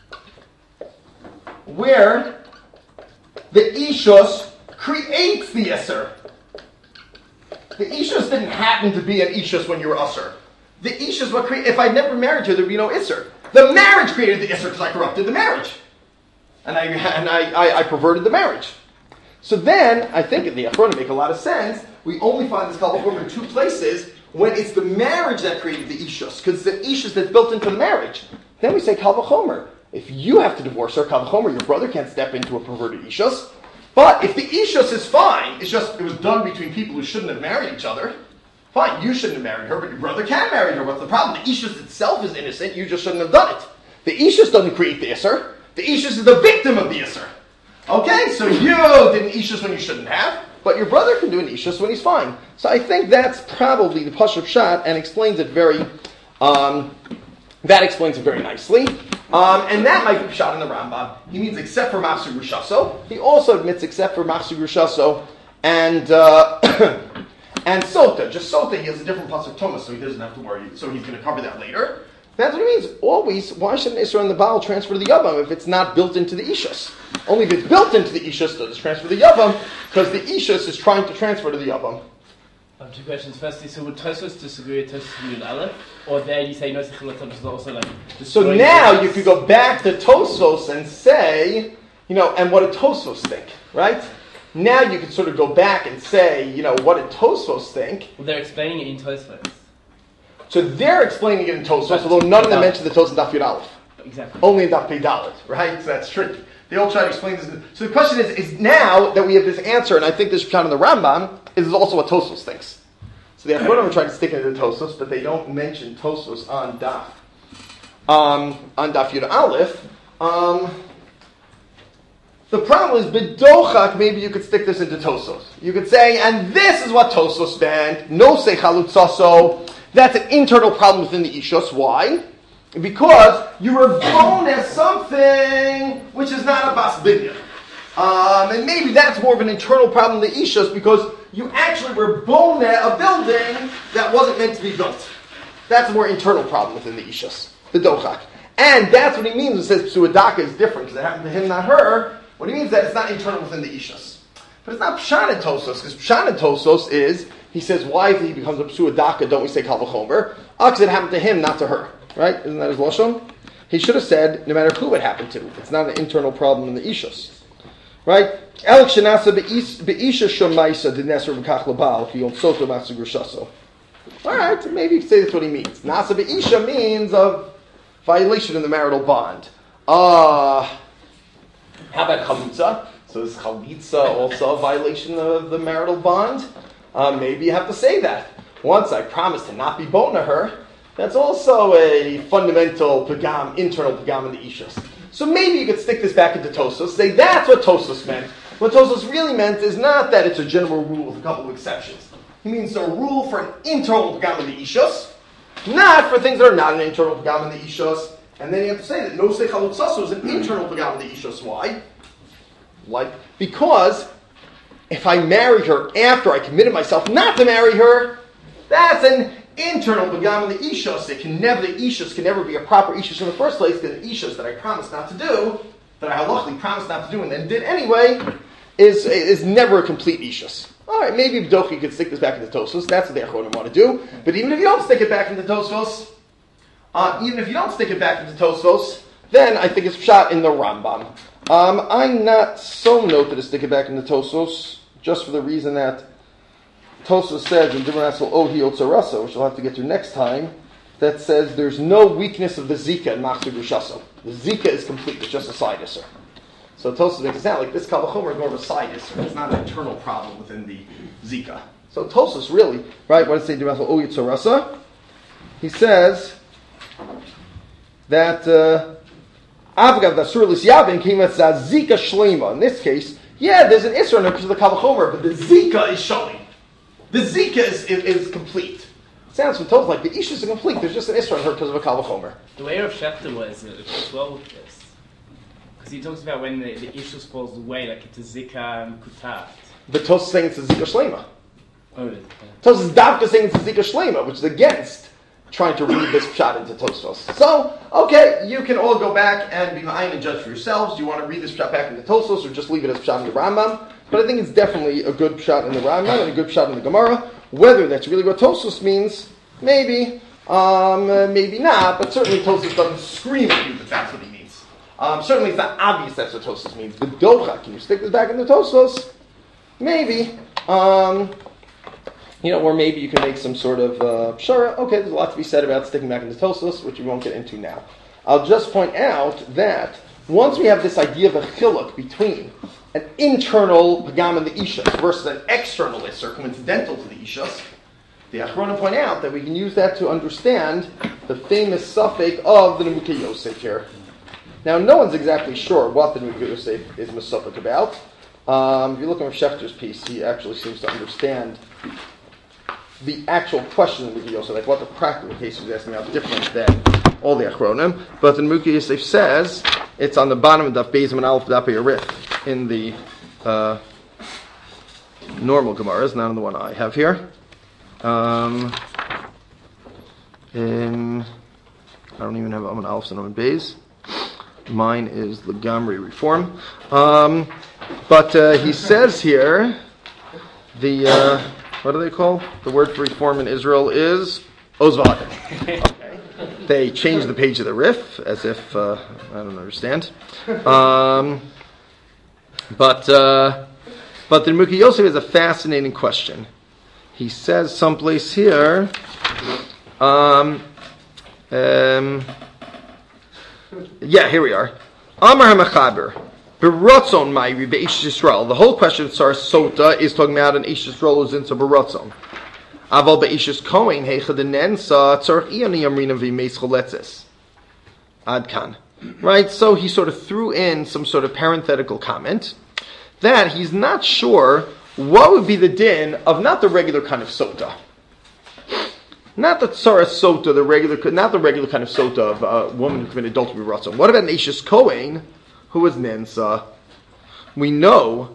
where the Ishus creates the Isser. The Ishus didn't happen to be an Ishus when you were Usser. The Ishus, what created, if I'd never married her, there'd be no Isser. The marriage created the Isser because I corrupted the marriage. And I and I, I, I perverted the marriage. So then, I think the Achronim make a lot of sense. We only find this Kal V'chomer in two places when it's the marriage that created the Ishus, because it's the Ishus that's built into the marriage. Then we say Kal V'chomer. If you have to divorce her, Kal V'chomer, your brother can't step into a perverted Ishus. But if the Ishus is fine, it's just, it was done between people who shouldn't have married each other. Fine, you shouldn't have married her, but your brother can marry her. What's the problem? The Ishus itself is innocent, you just shouldn't have done it. The Ishus doesn't create the Isser. The Ishus is the victim of the Isser. Okay, so you did an Ishus when you shouldn't have, but but your brother can do an ishus when he's fine. So I think that's probably the Pashup Shot and explains it very, um, that explains it very nicely. Um, and that might be shot in the Rambam. He means except for Mafsug Rishaso. He also admits except for Mafsug Rishaso and uh, and Sota. Just Sota, he has a different Pasuk Thomas, so he doesn't have to worry. So he's going to cover that later. That's what he means. Always, why should an Isra and the Baal transfer to the Yavam if it's not built into the Ishus? Only if it's built into the Ishus does it transfer to the Yavam, because the Ishus is trying to transfer to the Yavam. I have two questions. Firstly, so would Tosfos disagree with Tosfos Yud Aleph? Or there you say no Sechilot is also like... So now you could go back to Tosfos and say, you know, and what did Tosfos think, right? Now you could sort of go back and say, you know, what did Tosfos think? Well, they're explaining it in Tosfos. So they're explaining it in Tosfos, although none of them mention the Tosfos in Daf Yud Aleph. Exactly. Only in Daf Pei Dalet, right? So that's tricky. They all try to explain this. So the question is, is now that we have this answer, and I think this Pshat in the Rambam, is also what Tosfos thinks. So the Achronim are trying to stick into the Tosfos, but they don't mention Tosfos on Daf. Um, on Daf Yud Aleph. Um, the problem is, B'dochak, maybe you could stick this into Tosfos. You could say, and this is what Tosfos meant, no se chalutzaso. That's an internal problem within the Ishus. Why? Because you were born as something which is not a bas binyan. Um, and maybe that's more of an internal problem in the Ishus because you actually were born at a building that wasn't meant to be built. That's a more internal problem within the Ishus, the Dochak. And that's what he means when he says Psuadaka is different because it happened to him, not her. What he means is that it's not internal within the Ishus. But it's not Pshan and Tosos, because Pshan and Tosos is, he says, why if he becomes a Psuadaka, don't we say Kal V'chomer? Oh, because it happened to him, not to her. Right? Isn't that his Lashon? He should have said, no matter who it happened to. It's not an internal problem in the Ishus. Right? Alex Shanasa Be'isha Shemaisa did Nesser V'kach L'Baal Ki Yom Soto Matzug Rishaso. Alright, maybe you could say that's what he means. Nasa Be'isha means a violation in the marital bond. Uh, how about Chalitza? So is Chalitza also a violation of the marital bond? Uh, maybe you have to say that. Once I promised to not be born to her, that's also a fundamental pagam, internal pagam in the Ishus. So maybe you could stick this back into Tosfos, say that's what Tosfos meant. What Tosfos really meant is not that it's a general rule with a couple of exceptions. He means a rule for an internal pagam in the Ishus, not for things that are not an internal pagam in the Ishus. And then you have to say that no se chalutzaso is an internal pagam in the Ishus. Why? Like, because if I marry her after I committed myself not to marry her, that's an internal pagam in the Ishus. It can never, the Ishus can never be a proper Ishus in the first place, because the Ishus that I promised not to do, that I halachically promised not to do and then did anyway, is is never a complete Ishus. Alright, maybe B'dochi could stick this back into Tosfos. That's what the Achronim want to do. But even if you don't stick it back into Tosfos, uh, even if you don't stick it back into Tosfos, then I think it's shot in the Rambam. Um, I'm not so noted to stick it back into Tosfos, just for the reason that Tosfos says in Dimar Asel Ohi Otzarasa, which we'll have to get to next time, that says there's no weakness of the Zika in Machzor Rishaso. The Zika is complete, it's just a side isser. So Tosfos makes it sound like this Kal V'chomer is more of a side isser. It's not an internal problem within the Zika. So Tosfos really, right, what does it say in Dimar Asel Ohi Otzarasa? He says that Avgav Dasur Lisyabin came at Zika Shlema. In this case, yeah, there's an isser in it because of the Kal V'chomer, but the Zika is showing. The Zika is, is, is complete. It sounds from Tosfos like the Isha is complete. There's just an Isra on her because of a Kal V'chomer. The way of Shefter was uh, as well with this. Because he talks about when the, the Isha falls away, like it's a Zika and Kutat. But Tosfos is saying it's a Zika Shlema. Oh, yeah. Tosfos is Davka saying it's a Zika Shlema, which is against trying to read this shot into Tosfos. So, okay, you can all go back and be ma'ayin and judge for yourselves. Do you want to read this shot back into Tosfos or just leave it as shot in the Rambam? But I think it's definitely a good shot in the Rambam and a good shot in the Gemara. Whether that's really what Tosfos means, maybe, um, uh, maybe not, but certainly Tosfos doesn't scream at you that that's what he means. Um, certainly it's not obvious that's what Tosfos means. But Docha, can you stick this back into Tosfos? Maybe. Um, you know, or maybe you can make some sort of uh, pshara. Okay, there's a lot to be said about sticking back into Tosfos, which we won't get into now. I'll just point out that once we have this idea of a chiluk between an internal pagam in the Ishus versus an external isser, coincidental to the Ishus, the Achronim point out that we can use that to understand the famous suffix of the Nemukei Yosef here. Now, no one's exactly sure what the Nemukei Yosef is misuffic about. Um, if you look at Schefter's piece, he actually seems to understand the actual question of Muki Yosef, like what the practical case is asking, how different than all the Achronim. But the Muki Yosef says it's on the bottom of Daf Beis and Aleph Daf Yarif in the uh, normal Gemaras, not in the one I have here. Um, in, I don't even have Amun Aleph and Amun Beis. Mine is Legamri Reform. Um, but uh, he says here, the uh, what do they call the word for reform in Israel is ozvad. Okay. They changed the page of the Rif as if uh, I don't understand. Um, but uh, but the Muki Yosef is a fascinating question. He says someplace here. Um, um, yeah, here we are. Amar HaMechaber. Beratzon Ma'iri Be'Eish Yisrael. The whole question of Tsar Sota is talking about an Eish Yisrael who's into Beratzon. Aval Be'Eish Kohen Heicha Denensa Tzarech Iyani Yamrina V'Meis Choletzes. Adkan. Right, so he sort of threw in some sort of parenthetical comment that he's not sure what would be the din of not the regular kind of Sota. Not the Tzara Sota, the regular, not the regular kind of Sota of a woman who committed adultery with Beratzon. What about an Eish Kohen who was Nensa? We know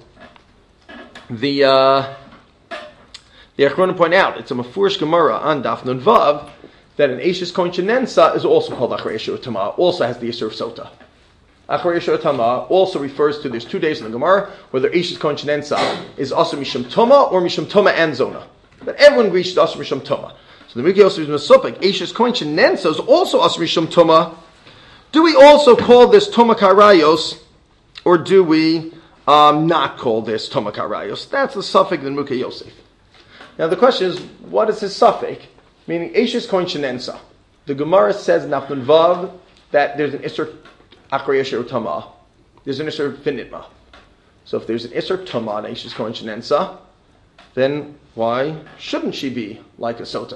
the uh, the Achronim point out it's a Mefurish Gemara on Daf Nun Vav that an Eishes Kohen Nensa is also called Achrei Yeshua Tama, also has the Yisur of Sota. Achrei Yeshua Tama also refers to there's two days in the Gemara whether Eishes Kohen Nensa is also Mishum Toma or Mishum Toma and Zona, but everyone agrees it's also Mishum Toma. So the Muki Yosef is Mesopik. Eishes Kohen Nensa is also also Mishum Toma. Do we also call this Toma Karayos, or do we um, not call this Toma Karayos? That's the suffix in Muki Yosef. Now the question is, what is his suffix? Meaning, Eishes Kohen Shenensa. The Gemara says in Nafnun Vav that there's an Isser Achrei Yeshua Tama. There's an Isser Finitma. So if there's an Isser Tama on Eishes Kohen Shenensa, then why shouldn't she be like a Sota?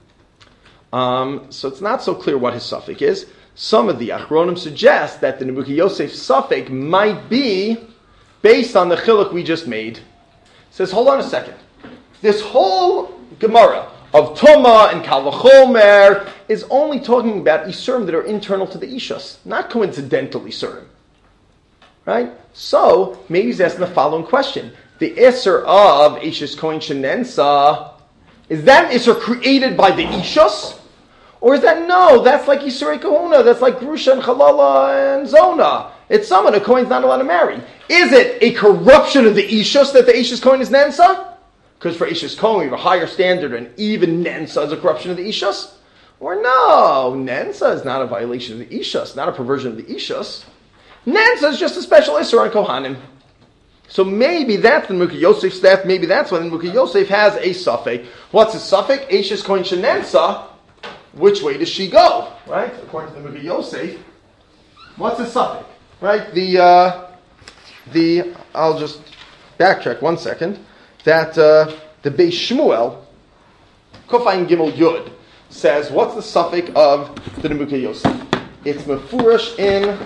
Um, so it's not so clear what his suffix is. Some of the Achronim suggest that the Muki Yosef suffix might be based on the chiluk we just made. It says, hold on a second. This whole Gemara of Toma and Kal V'chomer is only talking about Isurim that are internal to the Ishus, not coincidental Isurim. Right? So, maybe he's asking the following question. The Isser of Eishes Kohen Shenensa, is that an Isser created by the Ishus? Or is that, no, that's like Yisrei Kahuna, that's like Grusha and Chalala and Zona. It's someone a Kohen's not allowed to marry. Is it a corruption of the Ishus that the Eishes Kohen is Nensa? Because for Eishes Kohen we have a higher standard and even Nensa is a corruption of the Ishus? Or no, Nensa is not a violation of the Ishus, not a perversion of the Ishus. Nensa is just a special Isser on Kohanim. So maybe that's the Muki Yosef staff, maybe that's when the Muki Yosef has a suffix. What's his suffix? Eishes Kohen Shenensa. Which way does she go? Right? According to the Muki Yosef, what's the suffix? Right? The uh, the I'll just backtrack one second. That uh, the Beis Shmuel, Kofayin Gimel Yud, says what's the suffix of the Muki Yosef? It's mefurish in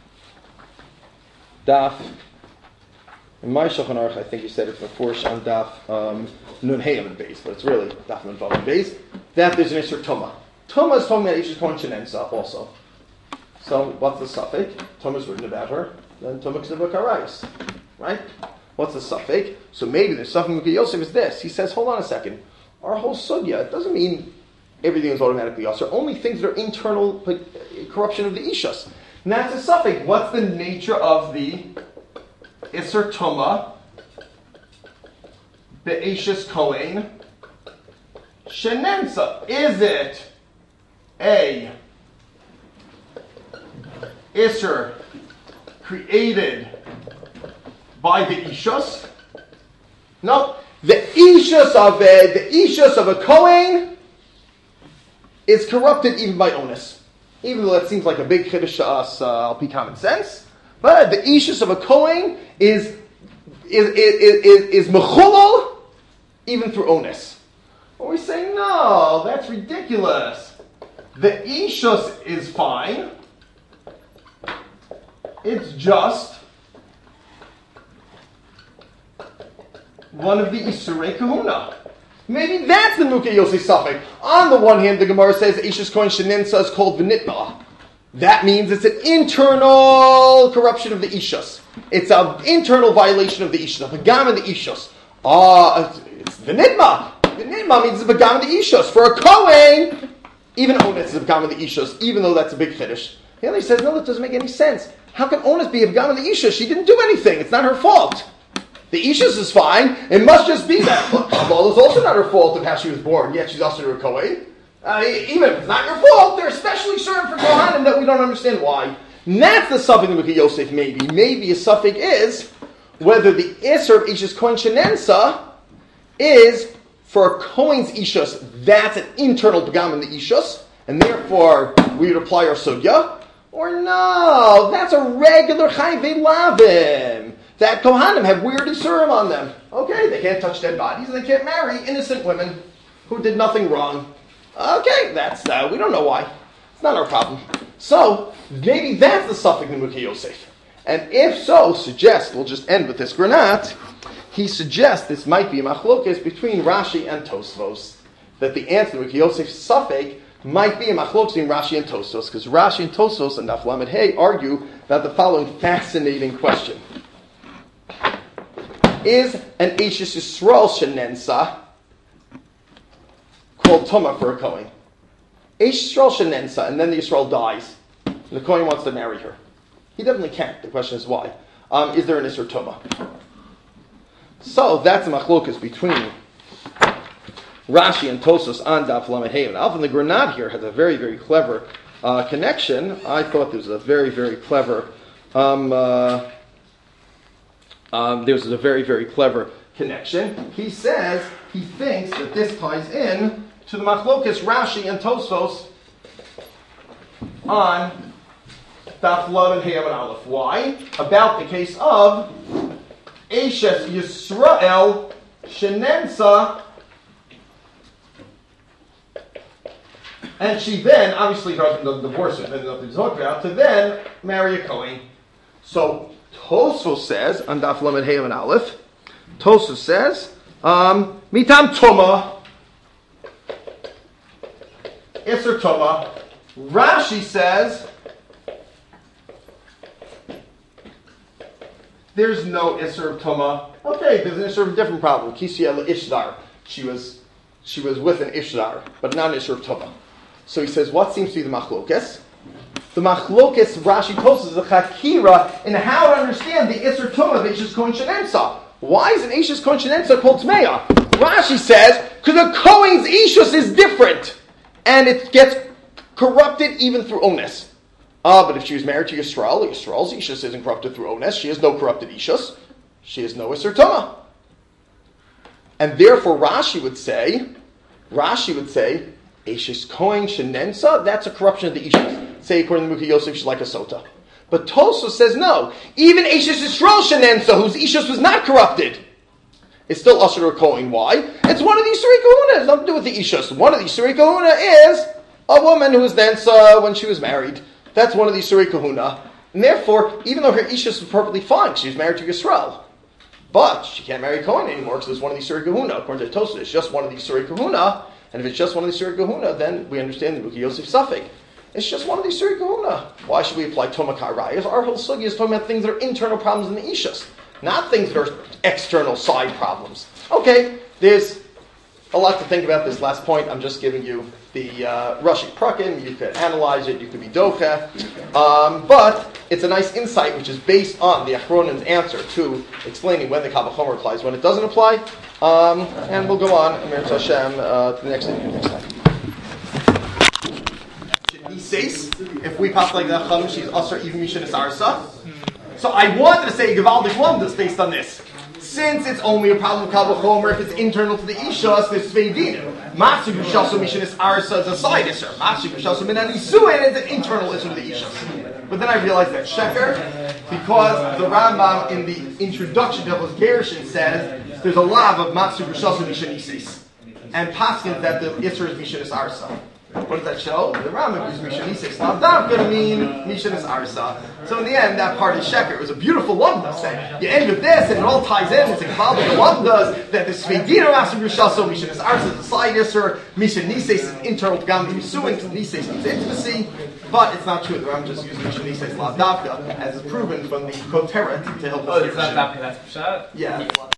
Daf. In my Shulchan Aruch, I think you said it's mefurish on Daf um, Nun Hey on the base, but it's really Daf Nun Vav on the base. That there's an Isser Toma. Toma is talking about Eishes Kohen Shenensa also. So what's the suffix? Toma is written about her. Then Toma K'zeva Karayos. Right? What's the suffix? So maybe the suffix of Muki Yosef is this. He says, hold on a second. Our whole sugya, it doesn't mean everything is automatically Yasser. Only things that are internal corruption of the Ishus. And that's the suffix. What's the nature of the Isser Toma? The Eishes Kohen Shenensa. Is it a Isser created by the Ishus? No. The Ishus of a, the Ishus of a Kohen is corrupted even by onus. Even though that seems like a big chiddush to us, uh, I'll be common sense. But the Ishus of a Kohen is is is is, is mechulal even through onus. Well, we say, no, that's ridiculous. The Ishus is fine. It's just one of the Isurei Kahuna. Maybe that's the Mukei Yosef Safek. On the one hand, the Gemara says Eishes Kohen Shenensa is called V'nitna. That means it's an internal corruption of the Ishus. It's an internal violation of the Ishus, a Pagam of the Ishus. Ah, uh, it's V'nitma. V'nitma means it's a Pagam of the Ishus. For a Kohen, even Onus is a Pagam of the Ishus, even though that's a big Chiddush. The other says, no, that doesn't make any sense. How can Onus be a Pagam of the Ishus? She didn't do anything. It's not her fault. The Ishus is fine. It must just be that. Kabbalah is also not her fault of how she was born, yet she's also a Kohen. Uh, even if it's not your fault, they're especially certain for Kohanim that we don't understand why. And that's the suffix of Yosef, maybe. Maybe a suffix is whether the Isser of Ishus Kohen Shenensa is for a Kohen's Ishus, that's an internal Pagam in the Ishus, and therefore we would apply our Sugya, or no, that's a regular Chayvei Lavim. That Kohanim have weird Isurim on them. Okay, they can't touch dead bodies, and they can't marry innocent women who did nothing wrong. Okay, that's, uh, we don't know why. It's not our problem. So, maybe that's the suffix in Mukei Yosef. And if so, suggest, we'll just end with this granat, he suggests this might be a machlokes between Rashi and Tosfos. That the answer to Mukei Yosef's suffix might be a machlokes between Rashi and Tosfos, because Rashi and Tosfos and Daf Lamed Hey argue about the following fascinating question. Is an Eishes Yisrael Shenensa called Tumah for a Kohen? Eishes Yisrael Shenensa, and then the Yisrael dies, and the Kohen wants to marry her. He definitely can't. The question is why. Um, is there an Isser Tumah? So that's a machlokas between Rashi and Tosfos on Daf Lamed Hey. And Alvin the Granad here has a very, very clever uh, connection. I thought this was a very, very clever um, uh, Um, there's a very, very clever connection. He says he thinks that this ties in to the machlokas Rashi and Tosfos on Daf Lamed Hey and Aleph. Why? About the case of Eishes Yisrael Shenensa, and she then, obviously her husband doesn't divorce her, there's nothing to talk about, to then marry a Kohen. So Tosfos says, on Daf Lamed Hey and Aleph, Tosfos says, um, Mitam Tuma, Isser Tuma. Rashi says, there's no Isser of Tuma. Okay, there's an Isser of a different problem. Kisiel Ishdar. She was, she was with an Ishdar, but not an Isser of Tuma. So he says, what seems to be the machlokes? The machlokes Rashi Tosfos is a chakira in how to understand the Isser Tumah of Eishes Kohen Shenensa. Why is an Eishes Kohen Shenensa called Tmeya? Rashi says, because a Kohen's Ishus is different, and it gets corrupted even through Onus. Ah, uh, but if she was married to Yisrael, Yisrael's Ishus isn't corrupted through Onus. She has no corrupted Ishus. She has no Isser Tumah. And therefore Rashi would say, Rashi would say, Eishes Kohen Shenensa, that's a corruption of the Ishus. Say according to Mukei Yosef, she's like a sota. But Tosfos says no. Even Eishes Yisrael Shenensa, whose Ishus was not corrupted, is still Asher or Kohen. Why? It's one of these Yisrei Kahuna. It has nothing to do with the Ishus. One of these Yisrei Kahuna is a woman who was Nensa when she was married. That's one of these Yisrei Kahuna. And therefore, even though her Ishus was perfectly fine, she was married to Yisrael. But she can't marry Kohen anymore because it's one of these Yisrei Kahuna. According to Tosfos, it's just one of these Yisrei Kahuna. And if it's just one of these Yisrei Kahuna, then we understand the Mukei Yosef suffix. It's just one of these Yisrei Kahuna. Why should we apply Toma Karayas? Our whole sugi is talking about things that are internal problems in the Ishus, not things that are external side problems. Okay, there's a lot to think about this last point. I'm just giving you the uh, Rashi Prakim. You could analyze it. You could be docha. Um, but it's a nice insight, which is based on the Achronim's answer to explaining when the Kal Vachomer applies, when it doesn't apply. Um, and we'll go on, Amir Hashem, uh, to the next thing next time. He says, if we pass like that, she's Asr even Mishan is Arsa. So I wanted to say Gevaldik Lumdas based on this. Since it's only a problem of Kal Vachomer, if it's internal to the Ishas, there's Sveidin. Matsu B'Shasu Mishan is Arsa is a side Isser. Matsu B'Shasu Minan Isuin is an internal Isser to the Ishas. But then I realized that Sheker, because the Rambam in the introduction to Hilchos Gerushin says there's a lav of Matsu B'Shasu Mishan Isis. And Paskin that the Isser is Mishan is Arsa. What does that show? The Rambam used Mishanisei Slavdavka to mean Mishanis Arsa. So in the end, that part is Sheker. It was a beautiful Lamda saying, you end with this and it all ties in. It's a Kabbalah the Lamdas, that the Sveidina Master Rishaso, Mishanis Arsa is a side Yisr, Mishanisei is an internal Gam Yisuing, Nisei means intimacy. But it's not true. The Rambam just used Mishanisei Slavdavka as is proven from the Koteret to help us. Oh, it's not Davka, that's Pshat? Yeah.